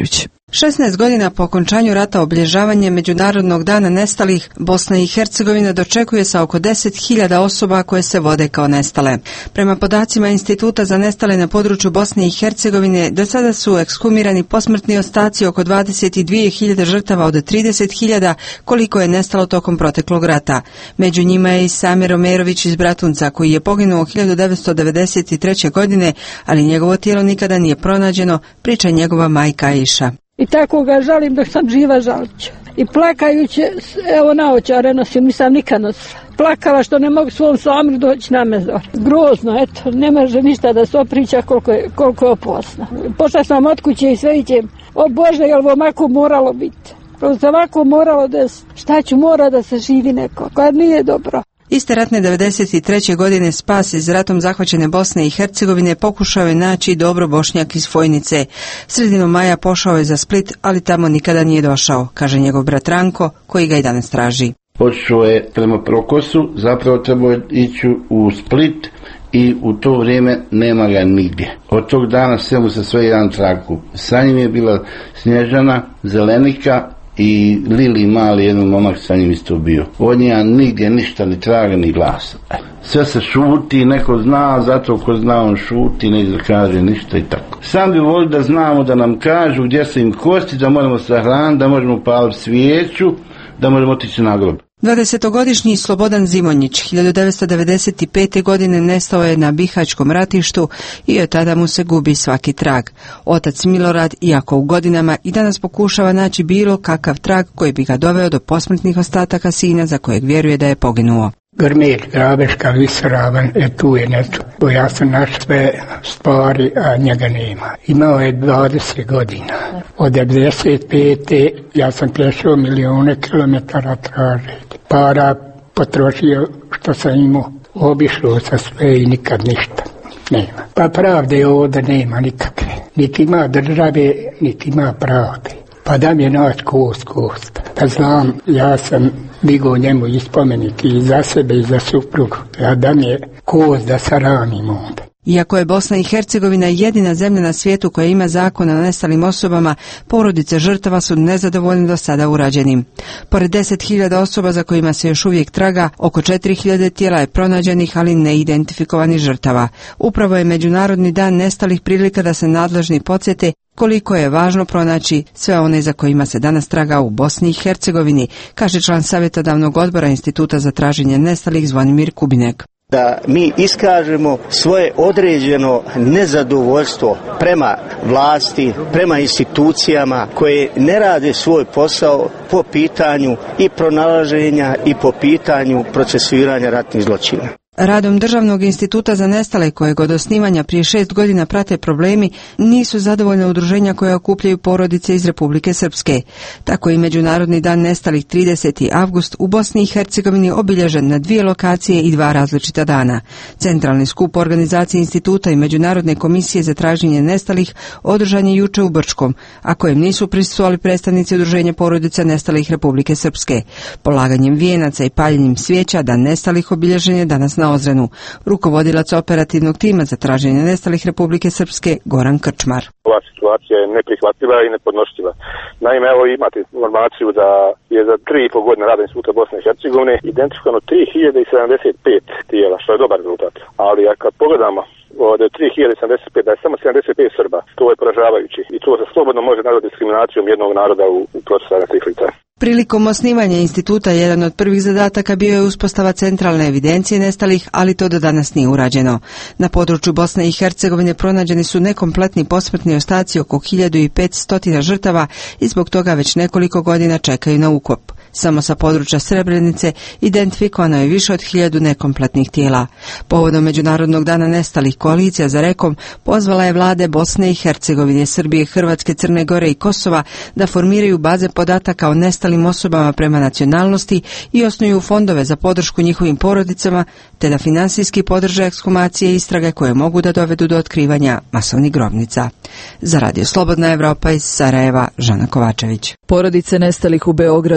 šesnaest godina po okončanju rata obilježavanje Međunarodnog dana nestalih Bosna i Hercegovina dočekuje sa oko deset hiljada osoba koje se vode kao nestale. Prema podacima Instituta za nestale na području Bosne i Hercegovine, do sada su ekshumirani posmrtni ostaci oko dvadeset dvije hiljade žrtava od trideset hiljada koliko je nestalo tokom proteklog rata. Među njima je i Samir Omerović iz Bratunca koji je poginuo hiljadu devetsto devedeset treće. godine, ali njegovo tijelo nikada nije pronađeno, priča njegova majka Aisha. I tako ga žalim dok sam živa, žaliću. I plakajući, evo naočare nosim, nisam nikad nosila. Plakala što ne mogu svom Samiru doći na mezar. Grozno, eto, ne može ništa da se opriča koliko je, koliko je opasno. Pošla sam od kuće i sve ićem, o Bože, jel ovo ovako moralo biti? Prosto ovako moralo da, šta ću, mora da se živi neko, kad nije dobro. Iste ratne devedeset treće. godine spas iz ratom zahvaćene Bosne i Hercegovine pokušao je naći Dobro Bošnjak iz Fojnice. Sredinom maja pošao je za Split, ali tamo nikada nije došao, kaže njegov brat Ranko, koji ga i danas traži. Otišao je prema Prokosu, zapravo trebao je ići u Split i u to vrijeme nema ga nigdje. Od tog dana sve mu se sve jedan trag kup. Sa njim je bila Snježana, Zelenika i Lili mali, jedan momak sa njim isto bio. Od njega nigdje ništa, ni traga, ni glasa. Sve se šuti, neko zna, zato ko zna on šuti, neće da kaže ništa i tako. Sam bi volio da znamo, da nam kažu gdje su im kosti, da možemo sahraniti, da možemo paliti svijeću, da možemo otići na grob. dvadesetogodišnji Slobodan Zimonjić hiljadu devetsto devedeset pete. godine nestao je na Bihaćkom ratištu i od tada mu se gubi svaki trag. Otac Milorad, iako u godinama, i danas pokušava naći bilo kakav trag koji bi ga doveo do posmrtnih ostataka sina za kojeg vjeruje da je poginuo. Grmir, Grabeška, Visoravan, e tu je neto. Bo ja sam naš sve stvari, a njega nema. Imao je dvadeset godina. Od devedeset pete. ja sam prešao milijone kilometara tražiti. Para potrošio što sam imao. Obišao sa sve i nikad ništa. Nema. Pa pravde ovdje nema nikakve. Niti ima države, niti ima pravde. Pa da mi je naći kost, kost. Da znam, ja sam digao njemu i spomenik i za sebe i za suprugu. A da mi je kost da saramim onda. Iako je Bosna i Hercegovina jedina zemlja na svijetu koja ima zakon o nestalim osobama, porodice žrtava su nezadovoljne do sada urađenim. Pored deset hiljada osoba za kojima se još uvijek traga, oko četiri hiljade tijela je pronađenih, ali neidentifikovanih žrtava. Upravo je Međunarodni dan nestalih prilika da se nadležni podsjete koliko je važno pronaći sve one za kojima se danas traga u Bosni i Hercegovini, kaže član savjetodavnog odbora Instituta za traženje nestalih Zvonimir Kubinek. Da mi iskažemo svoje određeno nezadovoljstvo prema vlasti, prema institucijama koje ne rade svoj posao po pitanju i pronalaženja i po pitanju procesuiranja ratnih zločina. Radom Državnog instituta za nestale, kojeg od osnivanja prije šest godina prate problemi, nisu zadovoljne udruženja koje okupljaju porodice iz Republike Srpske. Tako i Međunarodni dan nestalih trideseti avgust u Bosni i Hercegovini obilježen na dvije lokacije i dva različita dana. Centralni skup organizacije instituta i Međunarodne komisije za traženje nestalih održan je juče u Brčkom, a kojem nisu prisustvovali predstavnici udruženja porodica nestalih Republike Srpske. Polaganjem vijenaca i paljenjem svijeća dan nestalih obilježen je danas na Ozrenu. Rukovodilac operativnog tima za traženje nestalih Republike Srpske Goran Krčmar. Ova situacija je neprihvatljiva i nepodnošljiva. Naime, evo imate informaciju da je za tri i pol godine rada Instituta Bosne i Hercegovine identifikovano tri hiljade sedamdeset pet tijela, što je dobar rezultat. Ali a kad pogledamo od tri hiljade sedamdeset pet, da je samo sedamdeset pet Srba, to je poražavajući. I to se slobodno može nazvati diskriminacijom jednog naroda u, u procesu tih lica. Prilikom osnivanja instituta jedan od prvih zadataka bio je uspostava centralne evidencije nestalih, ali to do danas nije urađeno. Na području Bosne i Hercegovine pronađeni su nekompletni posmrtni ostaci oko hiljadu petsto žrtava i zbog toga već nekoliko godina čekaju na ukop. Samo sa područja Srebrenice identifikovano je više od hiljadu nekompletnih tijela. Povodom Međunarodnog dana nestalih, koalicija za rekom pozvala je vlade Bosne i Hercegovine, Srbije, Hrvatske, Crne Gore i Kosova da formiraju baze podataka o nestalim osobama prema nacionalnosti i osnuju fondove za podršku njihovim porodicama, te da finansijski podrže ekshumacije i istrage koje mogu da dovedu do otkrivanja masovnih grobnica. Za Radio Slobodna Evropa iz Sarajeva, Žana Kovačević. Porodice nestalih u Beogradu na međunarodnom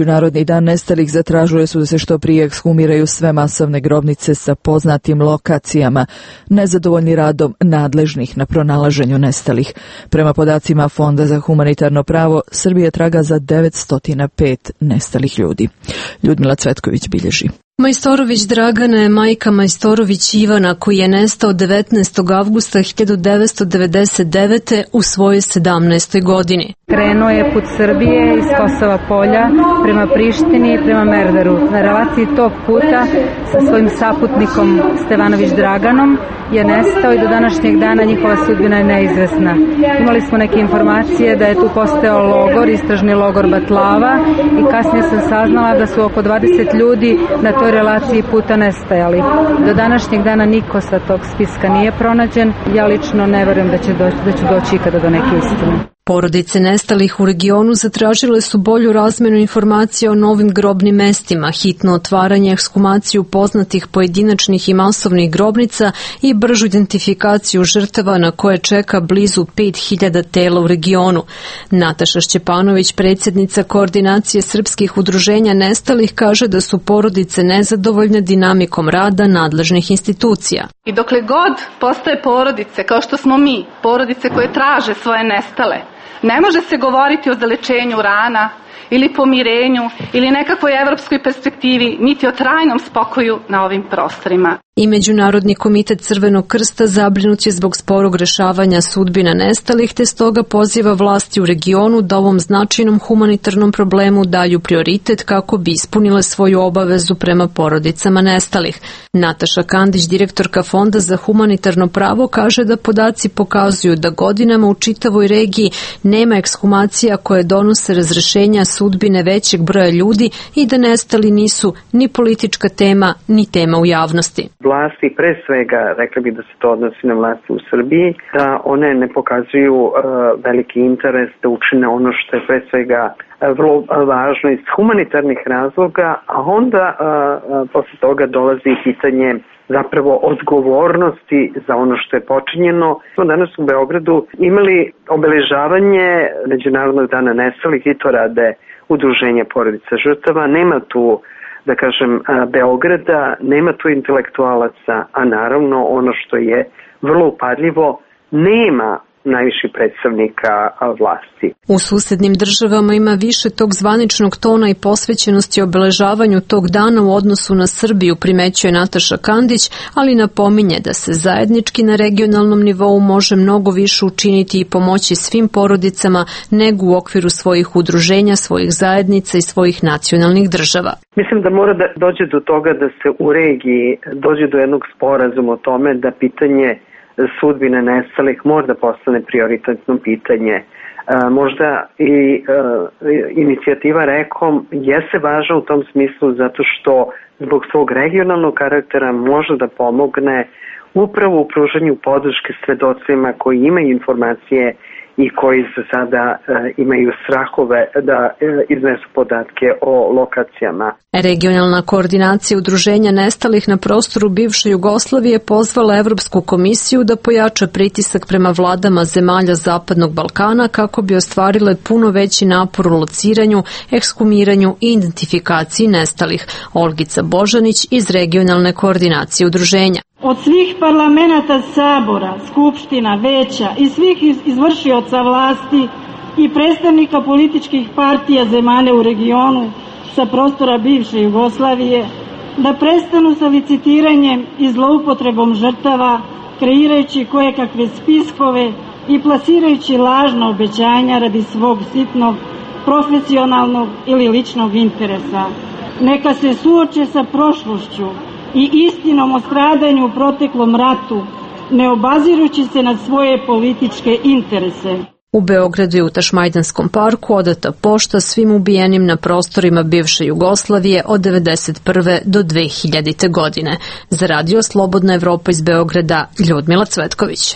Međunarodni dan nestalih zatražuje su da se što prije ekshumiraju sve masovne grobnice sa poznatim lokacijama, nezadovoljni radom nadležnih na pronalaženju nestalih. Prema podacima Fonda za humanitarno pravo, Srbija traga za devetsto pet nestalih ljudi. Ljudmila Cvetković bilježi. Majstorović Dragana je majka Majstorović Ivana, koji je nestao devetnaestog avgusta hiljadu devetsto devedeset devete u svojoj sedamnaestoj godini. Krenuo je put Srbije iz Kosova polja prema Prištini i prema Merdaru. Na relaciji tog puta sa svojim saputnikom Stevanović Draganom je nestao i do današnjeg dana njihova sudbina je neizvesna. Imali smo neke informacije da je tu postojao logor, istražni logor Batlava, i kasnije sam saznala da su oko dvadeset ljudi na toj relaciji puta nestajali. Do današnjeg dana niko sa tog spiska nije pronađen. Ja lično ne verujem da će doći, da ću doći ikada do neke istine. Porodice nestalih u regionu zatražile su bolju razmenu informacija o novim grobnim mestima, hitno otvaranje, ekshumaciju poznatih pojedinačnih i masovnih grobnica i bržu identifikaciju žrtava na koje čeka blizu pet hiljada tela u regionu. Nataša Šćepanović, predsjednica Koordinacije srpskih udruženja nestalih, kaže da su porodice nezadovoljne dinamikom rada nadležnih institucija. I dokle god postoje porodice, kao što smo mi, porodice koje traže svoje nestale, ne može se govoriti o zalečenju rana ili pomirenju ili nekakvoj evropskoj perspektivi, niti o trajnom spokoju na ovim prostorima. I Međunarodni komitet Crvenog krsta zabrinut je zbog sporog rešavanja sudbina nestalih, te stoga poziva vlasti u regionu da ovom značajnom humanitarnom problemu daju prioritet kako bi ispunile svoju obavezu prema porodicama nestalih. Nataša Kandić, direktorka Fonda za humanitarno pravo, kaže da podaci pokazuju da godinama u čitavoj regiji nema ekshumacija koje donose razrešenja sudbine većeg broja ljudi i da nestali nisu ni politička tema, ni tema u javnosti. Vlasti, pre svega, rekla bih da se to odnosi na vlasti u Srbiji, da one ne pokazuju uh, veliki interes da učine ono što je pre svega uh, vrlo važno iz humanitarnih razloga, a onda uh, uh, posle toga dolazi pitanje zapravo odgovornosti za ono što je počinjeno. Smo danas u Beogradu imali obeležavanje Međunarodnog dana nestalih i to rade udruženja porodica žrtava. Nema tu, da kažem, Beograda, nema tu intelektualaca, a naravno ono što je vrlo upadljivo, nema najviših predstavnika vlasti. U susednim državama ima više tog zvaničnog tona i posvećenosti obeležavanju tog dana u odnosu na Srbiju, primećuje Nataša Kandić, ali napominje da se zajednički na regionalnom nivou može mnogo više učiniti i pomoći svim porodicama nego u okviru svojih udruženja, svojih zajednica i svojih nacionalnih država. Mislim da mora da dođe do toga da se u regiji dođe do jednog sporazuma o tome da pitanje sudbine nestalih mora da postane prioritetno pitanje. E, možda i e, inicijativa Rekom jeste važna u tom smislu zato što zbog svog regionalnog karaktera može da pomogne upravo u pružanju podrške svedocima koji imaju informacije i koji za sada e, imaju strahove da e, iznesu podatke o lokacijama. Regionalna koordinacija udruženja nestalih na prostoru bivše Jugoslavije pozvala Evropsku komisiju da pojača pritisak prema vladama zemalja Zapadnog Balkana kako bi ostvarile puno veći napor u lociranju, ekshumiranju i identifikaciji nestalih. Olgica Božanić iz regionalne koordinacije udruženja. Od svih parlamenta, sabora, skupština, veća i svih izvršioca vlasti i predstavnika političkih partija zemalja u regionu sa prostora bivše Jugoslavije da prestanu sa licitiranjem i zloupotrebom žrtava, kreirajući kojekakve spiskove i plasirajući lažna obećanja radi svog sitnog, profesionalnog ili ličnog interesa. Neka se suoče sa prošlošću i istinom o stradanju u proteklom ratu, ne obazirući se na svoje političke interese. U Beogradu i u Tašmajdanskom parku odata pošta svim ubijenim na prostorima bivše Jugoslavije od devedeset prve do dve hiljadite. godine. Za Radio Slobodna Evropa iz Beograda, Ljudmila Cvetković.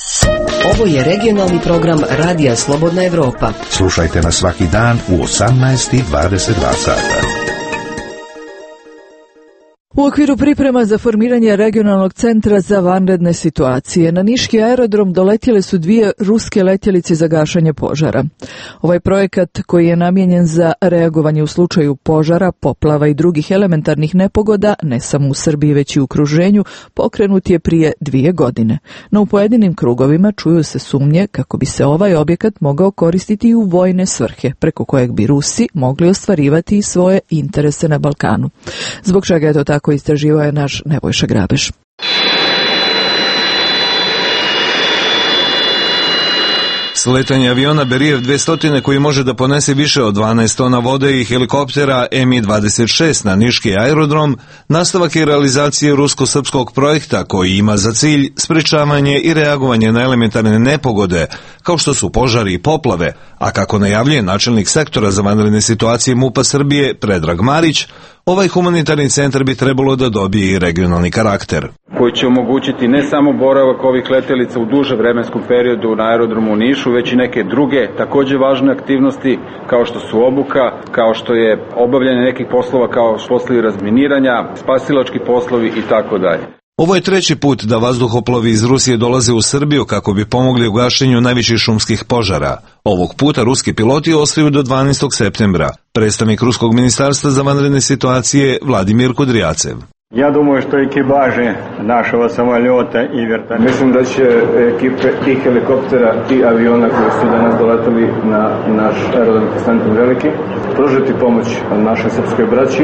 Ovo je regionalni program Radija Slobodna Evropa. Slušajte nas svaki dan u osamnaest i dvadeset dva sata. U okviru priprema za formiranje regionalnog centra za vanredne situacije na niški aerodrom doletjele su dvije ruske letjelice za gašenje požara. Ovaj projekat, koji je namijenjen za reagovanje u slučaju požara, poplava i drugih elementarnih nepogoda, ne samo u Srbiji već i u okruženju, pokrenut je prije dvije godine. No u pojedinim krugovima čuju se sumnje kako bi se ovaj objekat mogao koristiti i u vojne svrhe, preko kojeg bi Rusi mogli ostvarivati svoje interese na Balkanu. Zbog čega je to tako, istraživao je naš Nebojša Grabeš. Sletanje aviona Berijev dvesta koji može da ponese više od dvanaest tona vode i helikoptera em i dvadeset šest na niški aerodrom nastavak je realizacije rusko-srpskog projekta koji ima za cilj sprečavanje i reagovanje na elementarne nepogode kao što su požari i poplave, a kako najavljuje načelnik sektora za vanredne situacije MUP-a Srbije Predrag Marić, ovaj humanitarni centar bi trebalo da dobije i regionalni karakter. Koji će omogućiti ne samo boravak ovih letjelica u duže vremenskom periodu na aerodromu u Nišu, već i neke druge takođe važne aktivnosti kao što su obuka, kao što je obavljanje nekih poslova kao poslovi razminiranja, spasilački poslovi i tako dalje. Ovo je treći put da vazduhoplovi iz Rusije dolaze u Srbiju kako bi pomogli u gašenju najvećih šumskih požara. Ovog puta ruski piloti ostaju do dvanaestog septembra. Predstavnik Ruskog ministarstva za vanredne situacije Vladimir Kudrijacev. Ja думаю, što ekipaže našega samoljota i vertoleta. Mislim da će ekipe i helikoptera i aviona koji su danas doletali na naš aerodrom Konstantin Veliki pružiti pomoć našoj srpskoj braći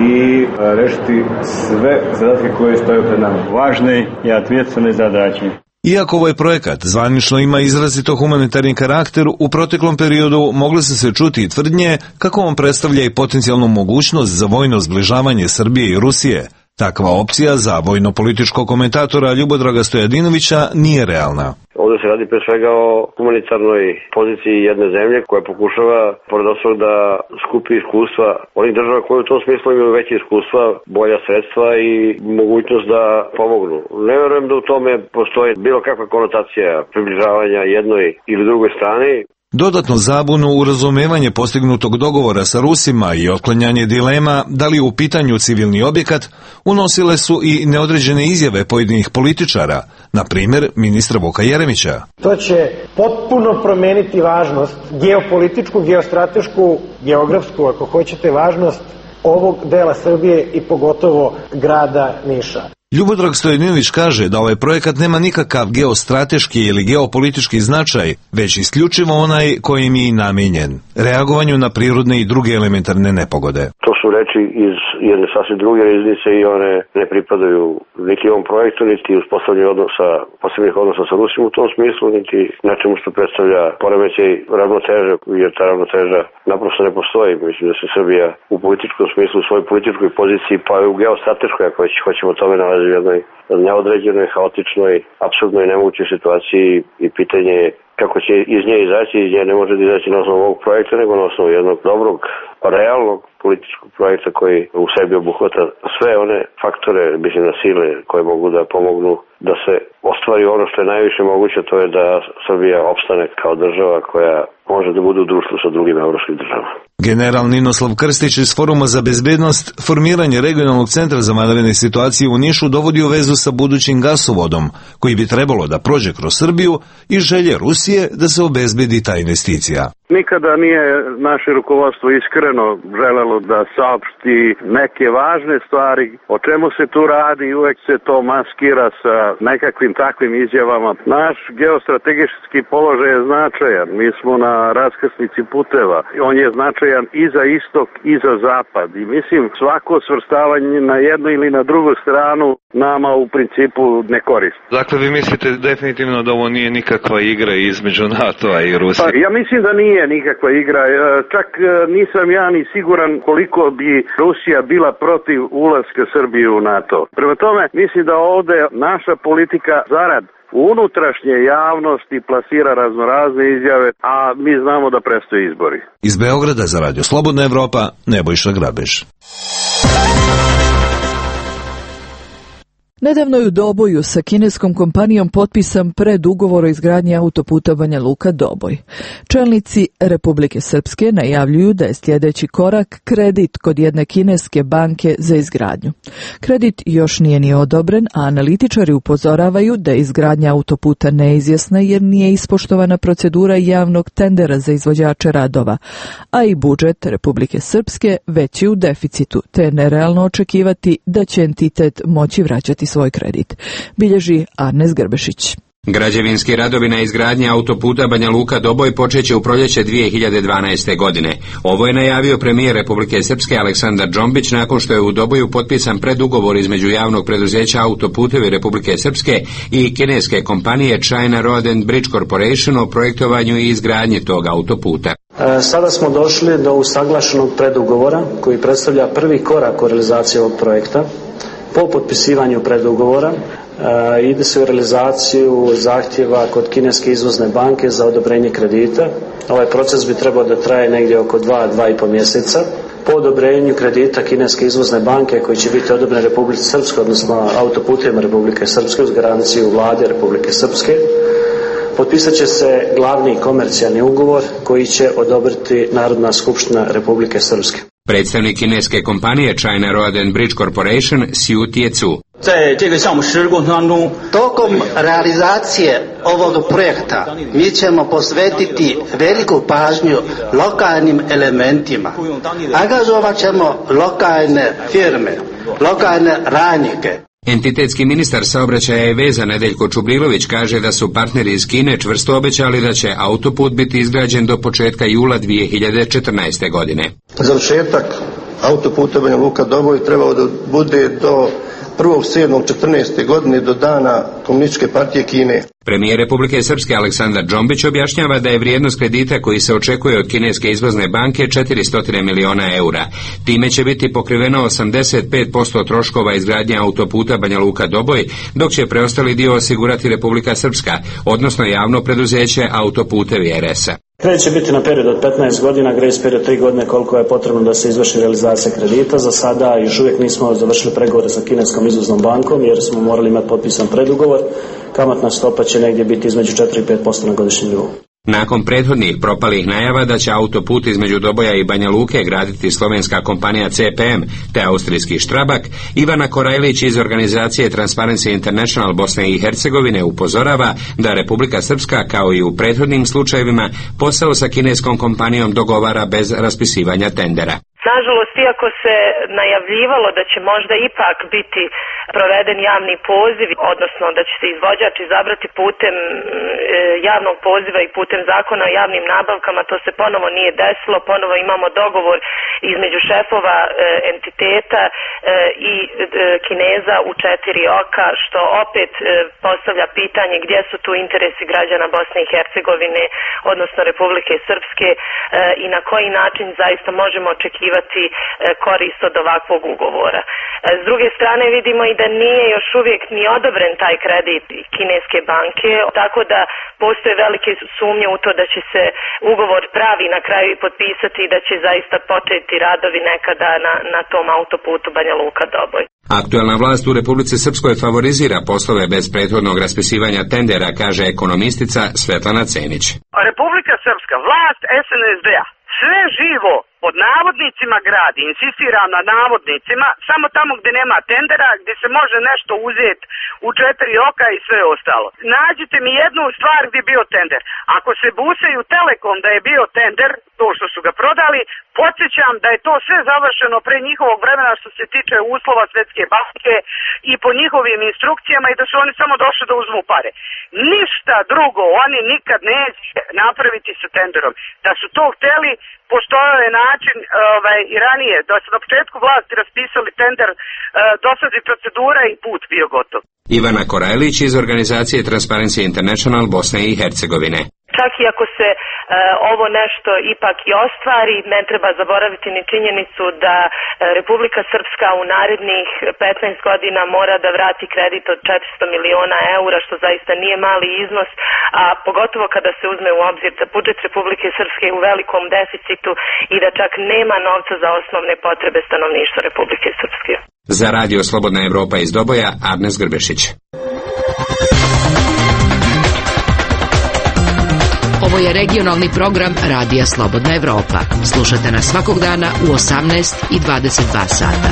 i rešiti sve zadatke koje stoje pred nama. Važne i ответственne zadaće. Iako ovaj projekat zvanično ima izrazito humanitarni karakter, u proteklom periodu mogle su se čuti i tvrdnje kako on predstavlja i potencijalnu mogućnost za vojno zbližavanje Srbije i Rusije. Takva opcija za vojno-političkog komentatora Ljubodraga Stojadinovića nije realna. Ovdje se radi pre svega o humanitarnoj poziciji jedne zemlje koja pokušava, pored ostalog, da skupi iskustva onih država koje u tom smislu imaju veće iskustva, bolja sredstva i mogućnost da pomognu. Ne verujem da u tome postoji bilo kakva konotacija približavanja jednoj ili drugoj strani. Dodatnu zabunu u razumevanje postignutog dogovora sa Rusima i otklanjanje dilema da li je u pitanju civilni objekat unosile su i neodređene izjave pojedinih političara, na primjer ministra Vuka Jeremića. To će potpuno promeniti važnost, geopolitičku, geostratešku, geografsku, ako hoćete, važnost ovog dela Srbije i pogotovo grada Niša. Ljubodrag Stojadinović kaže da ovaj projekat nema nikakav geostrateški ili geopolitički značaj, već isključivo onaj kojim je i namijenjen, reagovanju na prirodne i druge elementarne nepogode. To su reči iz jedne sasvim druge riznice i one ne pripadaju niti ovom projektu, niti uspostavljanju odnosa, posebnih odnosa sa Rusijom u tom smislu, niti nečemu što predstavlja poremećaj ravnoteže, jer ta ravnoteža naprosto ne postoji. Mislim da se Srbija u političkom smislu, u svojoj političkoj poziciji, pa i u geostrateškoj, ako već hoćemo tome nalazi u jednoj neodređenoj, haotičnoj, apsurdnoj, nemogućoj situaciji i pitanje je kako će iz nje izaći. Iz nje ne može da izaći na osnovu ovog projekta, nego na osnovu jednog dobrog, realnog političkog projekta koji u sebi obuhvata sve one faktore, mislim, na sile koje mogu da pomognu da se ostvari ono što je najviše moguće, to je da Srbija opstane kao država koja može da bude u društvu sa drugim evropskim državama. General Ninoslav Krstić iz Foruma za bezbednost formiranje regionalnog centra za vanredne situacije u Nišu dovodi u vezu sa budućim gasovodom, koji bi trebalo da prođe kroz Srbiju i želje Rusije da se obezbedi ta investicija. Nikada nije naše rukovodstvo iskreno želelo da saopšti neke važne stvari, o čemu se tu radi i uvek se to maskira sa nekakvim takvim izjavama. Naš geostrategijski položaj je značajan, mi smo na raskrsnici puteva, on je značajan i za istok i za zapad i mislim svako svrstavanje na jednu ili na drugu stranu nama u principu ne koristi. Dakle, vi mislite definitivno da ovo nije nikakva igra između NATO-a i Rusije? Pa, ja mislim da nije nikakva igra, čak nisam ja ni siguran koliko bi Rusija bila protiv ulaska Srbije u NATO. Prema tome, mislim da ovde naša politika zarad unutrašnje javnosti plasira raznorazne izjave, a mi znamo da predstoje izbori. Iz Beograda za Radio Slobodna Evropa, Nebojša Grabeš. Nedavno je u Doboju sa kineskom kompanijom potpisan predugovor o izgradnji autoputa Banja Luka-Doboj. Čelnici Republike Srpske najavljuju da je sljedeći korak kredit kod jedne kineske banke za izgradnju. Kredit još nije ni odobren, a analitičari upozoravaju da je izgradnja autoputa neizvjesna jer nije ispoštovana procedura javnog tendera za izvođače radova, a i budžet Republike Srpske već je u deficitu, te je nerealno očekivati da će entitet moći vraćati svoj kredit, bilježi Arnes Grbešić. Građevinski radovi na izgradnji autoputa Banja Luka-Doboj počeće u proljeće dvije hiljade dvanaeste. godine. Ovo je najavio premijer Republike Srpske Aleksandar Džombić nakon što je u Doboju potpisan predugovor između javnog preduzeća Autoputevi Republike Srpske i kineske kompanije China Road and Bridge Corporation o projektovanju i izgradnji tog autoputa. E, sada smo došli do usaglašenog predugovora koji predstavlja prvi korak u realizaciji ovog projekta. Po potpisivanju predugovora e, ide se u realizaciju zahtjeva kod kineske izvozne banke za odobrenje kredita. Ovaj proces bi trebao da traje negdje oko dva, dva i po mjeseca. Po odobrenju kredita kineske izvozne banke koji će biti odobren Republike Srpske, odnosno Autoputima Republike Srpske uz garanciju vlade Republike Srpske, potpisat će se glavni komercijalni ugovor koji će odobriti Narodna skupština Republike Srpske. Predstavnik kineske kompanije China Road and Bridge Corporation Siu Tiecu. Tokom realizacije ovog projekta mi ćemo posvetiti veliku pažnju lokalnim elementima. Angažovat ćemo lokalne firme, lokalne radnike. Entitetski ministar saobraćaja i veza Nedeljko Čubrilović kaže da su partneri iz Kine čvrsto obećali da će autoput biti izgrađen do početka jula dvije hiljade četrnaeste. godine. Završetak autoputa Banja Luka-Doboj trebao da bude do prvog sedmog četrnaeste. godine do dana Komunističke partije Kine. Premijer Republike Srpske Aleksandar Džombić objašnjava da je vrijednost kredita koji se očekuje od kineske izvozne banke četiristo miliona eura. Time će biti pokriveno osamdeset pet posto troškova izgradnje autoputa Banja Luka-Doboj, dok će preostali dio osigurati Republika Srpska, odnosno javno preduzeće Autoputevi er es a. Kredit će biti na period od petnaest godina, grace period tri godine koliko je potrebno da se izvrši realizacija kredita. Za sada još uvijek nismo završili pregovore sa kineskom izvoznom bankom jer smo morali imati potpisan predugovor. Kamatna stopa će negdje biti između četiri i pet posto na godišnjem nivou. Nakon prethodnih propalih najava da će autoput između Doboja i Banja Luke graditi slovenska kompanija ce pe em te austrijski Štrabak, Ivana Korajlić iz organizacije Transparency International Bosne i Hercegovine upozorava da Republika Srpska, kao i u prethodnim slučajevima, posao sa kineskom kompanijom dogovara bez raspisivanja tendera. Nažalost, iako se najavljivalo da će možda ipak biti proveden javni poziv, odnosno da će se izvođač izabrati putem e, javnog poziva i putem zakona o javnim nabavkama, to se ponovo nije desilo. Ponovo imamo dogovor između šefova e, entiteta e, i e, Kineza u četiri oka, što opet e, postavlja pitanje gdje su tu interesi građana Bosne i Hercegovine, odnosno Republike Srpske e, i na koji način zaista možemo očekivati e, korist od ovakvog ugovora. E, s druge strane vidimo i da nije još uvijek ni odobren taj kredit kineske banke, tako da postoje velike sumnje u to da će se ugovor pravi na kraju potpisati i da će zaista početi radovi nekada na, na tom autoputu Banja Luka-Doboj. Aktuelna vlast u Republici Srpskoj favorizira poslove bez prethodnog raspisivanja tendera, kaže ekonomistica Svetlana Cenić. Republika Srpska, vlast es en es de a, sve živo pod navodnicima gradi, insistiram na navodnicima, samo tamo gdje nema tendera, gdje se može nešto uzeti u četiri oka i sve ostalo. Nađite mi jednu stvar gdje je bio tender. Ako se busaju Telekom da je bio tender, to što su ga prodali, podsjećam da je to sve završeno pre njihovog vremena što se tiče uslova Svjetske banke i po njihovim instrukcijama i da su oni samo došli da uzmu pare. Ništa drugo oni nikad neće napraviti sa tenderom. Da su to hteli, postojao je način ovaj, i ranije, da su na početku vlasti raspisali tender, do sad i procedura i put bio gotov. Ivana Korajlić iz organizacije Transparency International Bosne i Hercegovine. Čak i ako se e, ovo nešto ipak i ostvari, ne treba zaboraviti ni činjenicu da e, Republika Srpska u narednih petnaest godina mora da vrati kredit od četiristo miliona eura, što zaista nije mali iznos, a pogotovo kada se uzme u obzir da budžet Republike Srpske je u velikom deficitu i da čak nema novca za osnovne potrebe stanovništva Republike Srpske. Za radio Slobodna Evropa iz Doboja, Arnes Grbešić. Ovo je regionalni program Radija Slobodna Evropa. Slušajte nas svakog dana u osamnaest i dvadeset dva sata.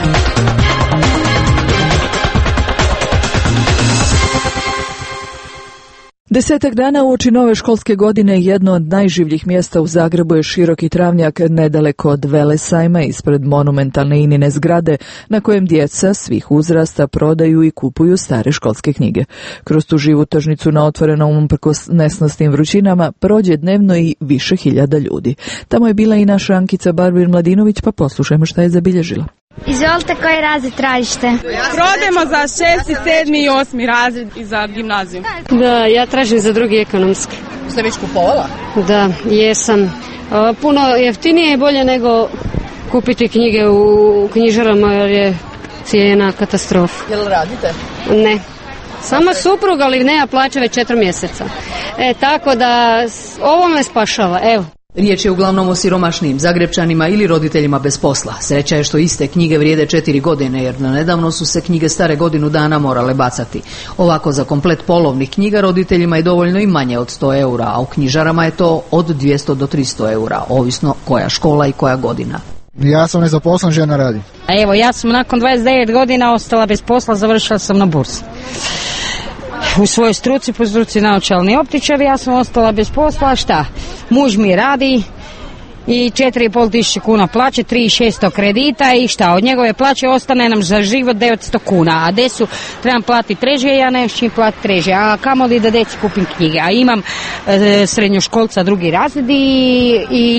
Desetak dana uoči nove školske godine jedno od najživljih mjesta u Zagrebu je široki travnjak nedaleko od Velesajma ispred monumentalne Inine zgrade na kojem djeca svih uzrasta prodaju i kupuju stare školske knjige. Kroz tu živu tržnicu na otvorenom uprkos nesnosnim vrućinama prođe dnevno i više hiljada ljudi. Tamo je bila i naša Ankica Barbir-Mladinović, pa poslušajmo šta je zabilježila. Izvolite, koji razred tražite? Prodajemo za šesti, sedmi i osmi razred i za gimnaziju. Da, ja tražim za drugi ekonomski. Ste već kupovala? Da, jesam. Puno jeftinije i bolje nego kupiti knjige u knjižarama jer je cijena katastrofa. Jel radite? Ne. Samo suprug, ali ne, a plaća već četiri mjeseca. E, tako da ovo me spašava, evo. Riječ je uglavnom o siromašnijim Zagrebčanima ili roditeljima bez posla. Sreća je što iste knjige vrijede četiri godine, jer nedavno su se knjige stare godinu dana morale bacati. Ovako za komplet polovnih knjiga roditeljima je dovoljno i manje od sto eura, a u knjižarama je to od dvjesto do tristo eura, ovisno koja škola i koja godina. Ja sam nezaposlen, žena radi. Evo, ja sam nakon dvadeset devet godina ostala bez posla, završila sam na bursi. U svojoj struci, po struci naočalni optičar, ja sam ostala bez posla, šta? Muž mi radi i četiri i pol tisuće kuna plaće, tri tisuće šesto kredita i šta? Od njegove plaće ostane nam za život devetsto kuna, a desu trebam platiti režije, ja ne čim platiti režije, a kamoli da deci kupim knjige, a imam e, srednjoškolca drugi razred i,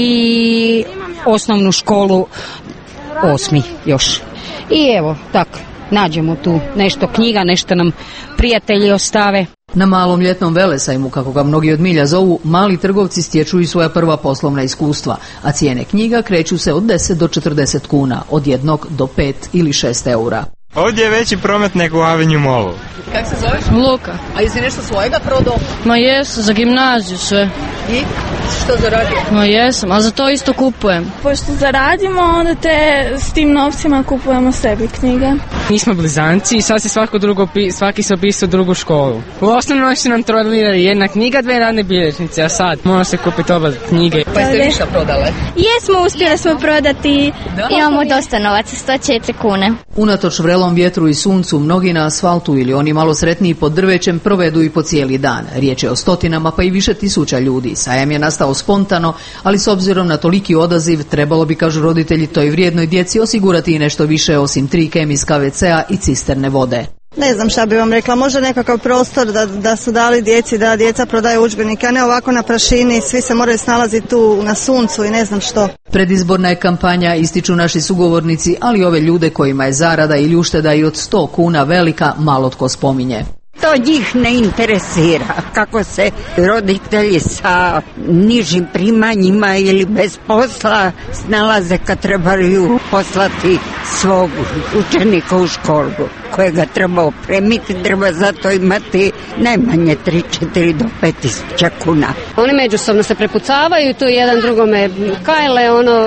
i osnovnu školu osmi još. I evo, tako. Nađemo tu nešto knjiga, nešto nam prijatelji ostave. Na malom ljetnom Velesajmu, kako ga mnogi od milja zovu, mali trgovci stječu i svoja prva poslovna iskustva, a cijene knjiga kreću se od deset do četrdeset kuna, od jednog do pet ili šest eura. Ovdje je veći promet nego u Avenue Mallu. Kako se zoveš? Luka. A jesi nešto svojega prodao? Ma jes, za gimnaziju sve. I? Što zaradio? Ma jesam, a za to isto kupujem. Pošto zaradimo, onda te s tim novcima kupujemo sebi knjige. Mi smo blizanci i sad se svako drugo, svaki se opisao u drugu školu. U osnovnoj su nam tolerirali jedna knjiga, dve radne bilježnice, a sad mora se kupiti oba knjige. Pa jeste više prodale? Jesmo, uspjeli smo prodati. Da? Imamo dosta novaca, sto četiri kune. Unatoč vrelom vjetru i suncu, mnogi na asfaltu ili oni malo sretniji pod drvećem provedu i po cijeli dan. Riječ je o stotinama pa i više tisuća ljudi. Sajam je nastao spontano, ali s obzirom na toliki odaziv trebalo bi, kažu roditelji, toj vrijednoj djeci osigurati i nešto više osim tri kemijska ve cea i cisterne vode. Ne znam šta bi vam rekla, možda nekakav prostor da, da su dali djeci, da djeca prodaju udžbenike, a ne ovako na prašini, svi se moraju snalaziti tu na suncu i ne znam što. Predizborna je kampanja, ističu naši sugovornici, ali ove ljude kojima je zarada ili ušteda i od sto kuna velika, malo tko spominje. To njih ne interesira kako se roditelji sa nižim primanjima ili bez posla snalaze kad trebaju poslati svog učenika u školu kojega treba opremiti, treba zato imati najmanje tri, četiri do pet tisuća kuna. Oni međusobno se prepucavaju, tu jedan drugome kajle, ono,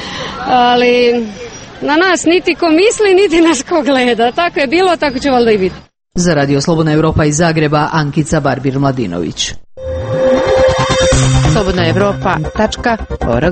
ali na nas niti ko misli, niti nas ko gleda. Tako je bilo, tako će valjda i biti. Za Radio Slobodna Evropa iz Zagreba, Ankica Barbir-Mladinović. slobodna evropa tačka org.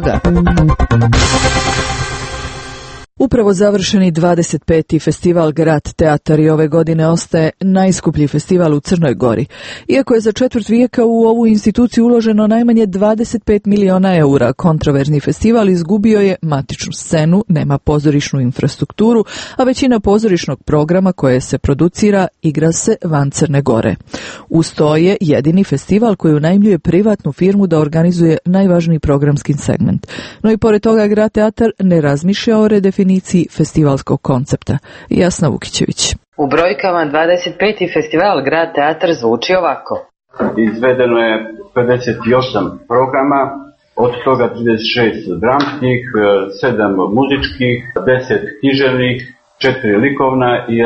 Upravo završeni dvadeset peti festival Grad Teatar i ove godine ostaje najskuplji festival u Crnoj Gori. Iako je za četvrt vijeka u ovu instituciju uloženo najmanje dvadeset pet miliona eura, kontroverzni festival izgubio je matičnu scenu, nema pozorišnu infrastrukturu, a većina pozorišnog programa koje se producira igra se van Crne Gore. Uz to je jedini festival koji unajmljuje privatnu firmu da organizuje najvažniji programski segment. No i pored toga Grad Teatar ne razmišlja o redefiniciji festivalskog koncepta. Jasna Vukićević. U brojkama dvadeset peti festival Grad Teatar zvuči ovako. Izvedeno je pedeset osam programa, od toga trideset šest dramskih, sedam muzičkih, deset književnih, četiri likovna i jedan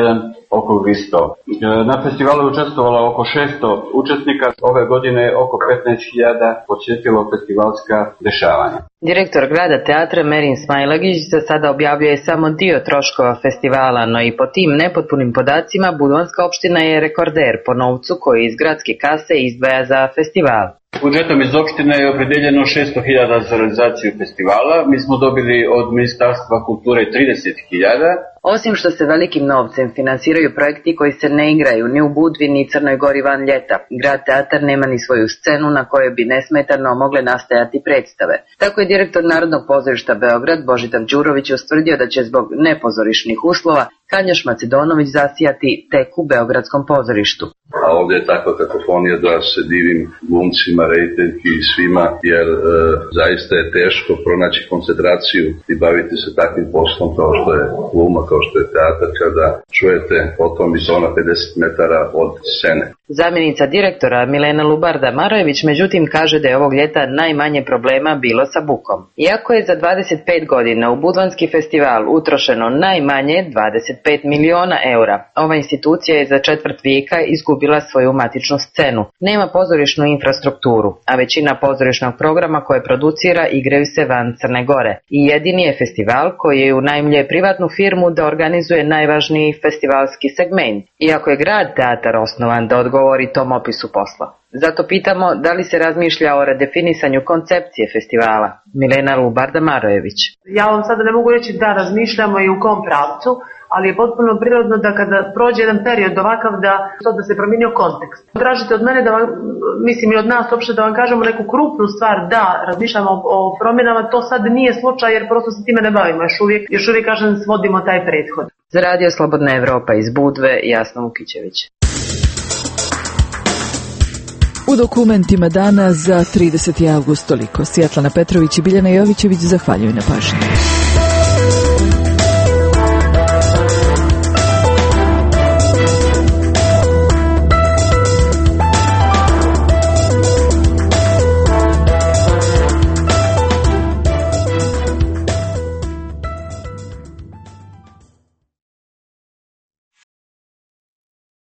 oko dvjesto. Na festivalu je učestvovalo oko šesto učesnika, ove godine oko petnaest hiljada posjetilo festivalska dešavanja. Direktor grada teatra Merin Smajlagić za sada objavljuje samo dio troškova festivala, no i po tim nepotpunim podacima Budvanska opština je rekorder po novcu koji iz gradske kase izdvaja za festival. Budžetom iz opštine je opredeljeno šesto hiljada za realizaciju festivala, mi smo dobili od Ministarstva kulture trideset hiljada. Osim što se velikim novcem finansiraju projekti koji se ne igraju ni u Budvi ni Crnoj Gori van ljeta, grad teatar nema ni svoju scenu na kojoj bi nesmetano mogle nastajati predstave. Tako je direktor Narodnog pozorišta Beograd Božidar Đurović ustvrdio da će zbog nepozorišnih uslova Kanjaš Macedonović zasijati tek u Beogradskom pozorištu. A ovdje je takva kakofonija da se divim glumcima, rediteljki i svima, jer e, zaista je teško pronaći koncentraciju i baviti se takvim poslom kao što je gluma, kao što je teatar, kada čujete potom iz zona pedeset metara od scene. Zamjenica direktora Milena Lubarda Marojević međutim kaže da je ovog ljeta najmanje problema bilo sa bukom. Iako je za dvadeset pet godina u Budvanski festival utrošeno najmanje dvadeset pet miliona eura, ova institucija je za četvrt vijeka izgubila svoju matičnu scenu. Nema pozorišnu infrastrukturu, a većina pozorišnog programa koje producira igraju se van Crne Gore. I jedini je festival koji je unajmljuje privatnu firmu da organizuje najvažniji festivalski segment, iako je grad teatar osnovan da odgovori tom opisu posla. Zato pitamo da li se razmišlja o redefinisanju koncepcije festivala. Milena Lubarda Marojević. Ja vam sada ne mogu reći da razmišljamo i u kom pravcu, ali je potpuno prirodno da kada prođe jedan period ovakav da, da se promijenio kontekst. Tražite od mene da vam, mislim i od nas uopšte da vam kažemo neku krupnu stvar, da razmišljamo o, o promjenama, to sad nije slučaj jer prosto se time ne bavimo, još uvijek, još uvijek kažem svodimo taj prethod. Za Radio Slobodna Evropa iz Budve, Jasna Vukićević. U dokumentima dana za trideseti avgust toliko. Svjetlana Petrović i Biljana Jovićević zahvaljuju na pažnji.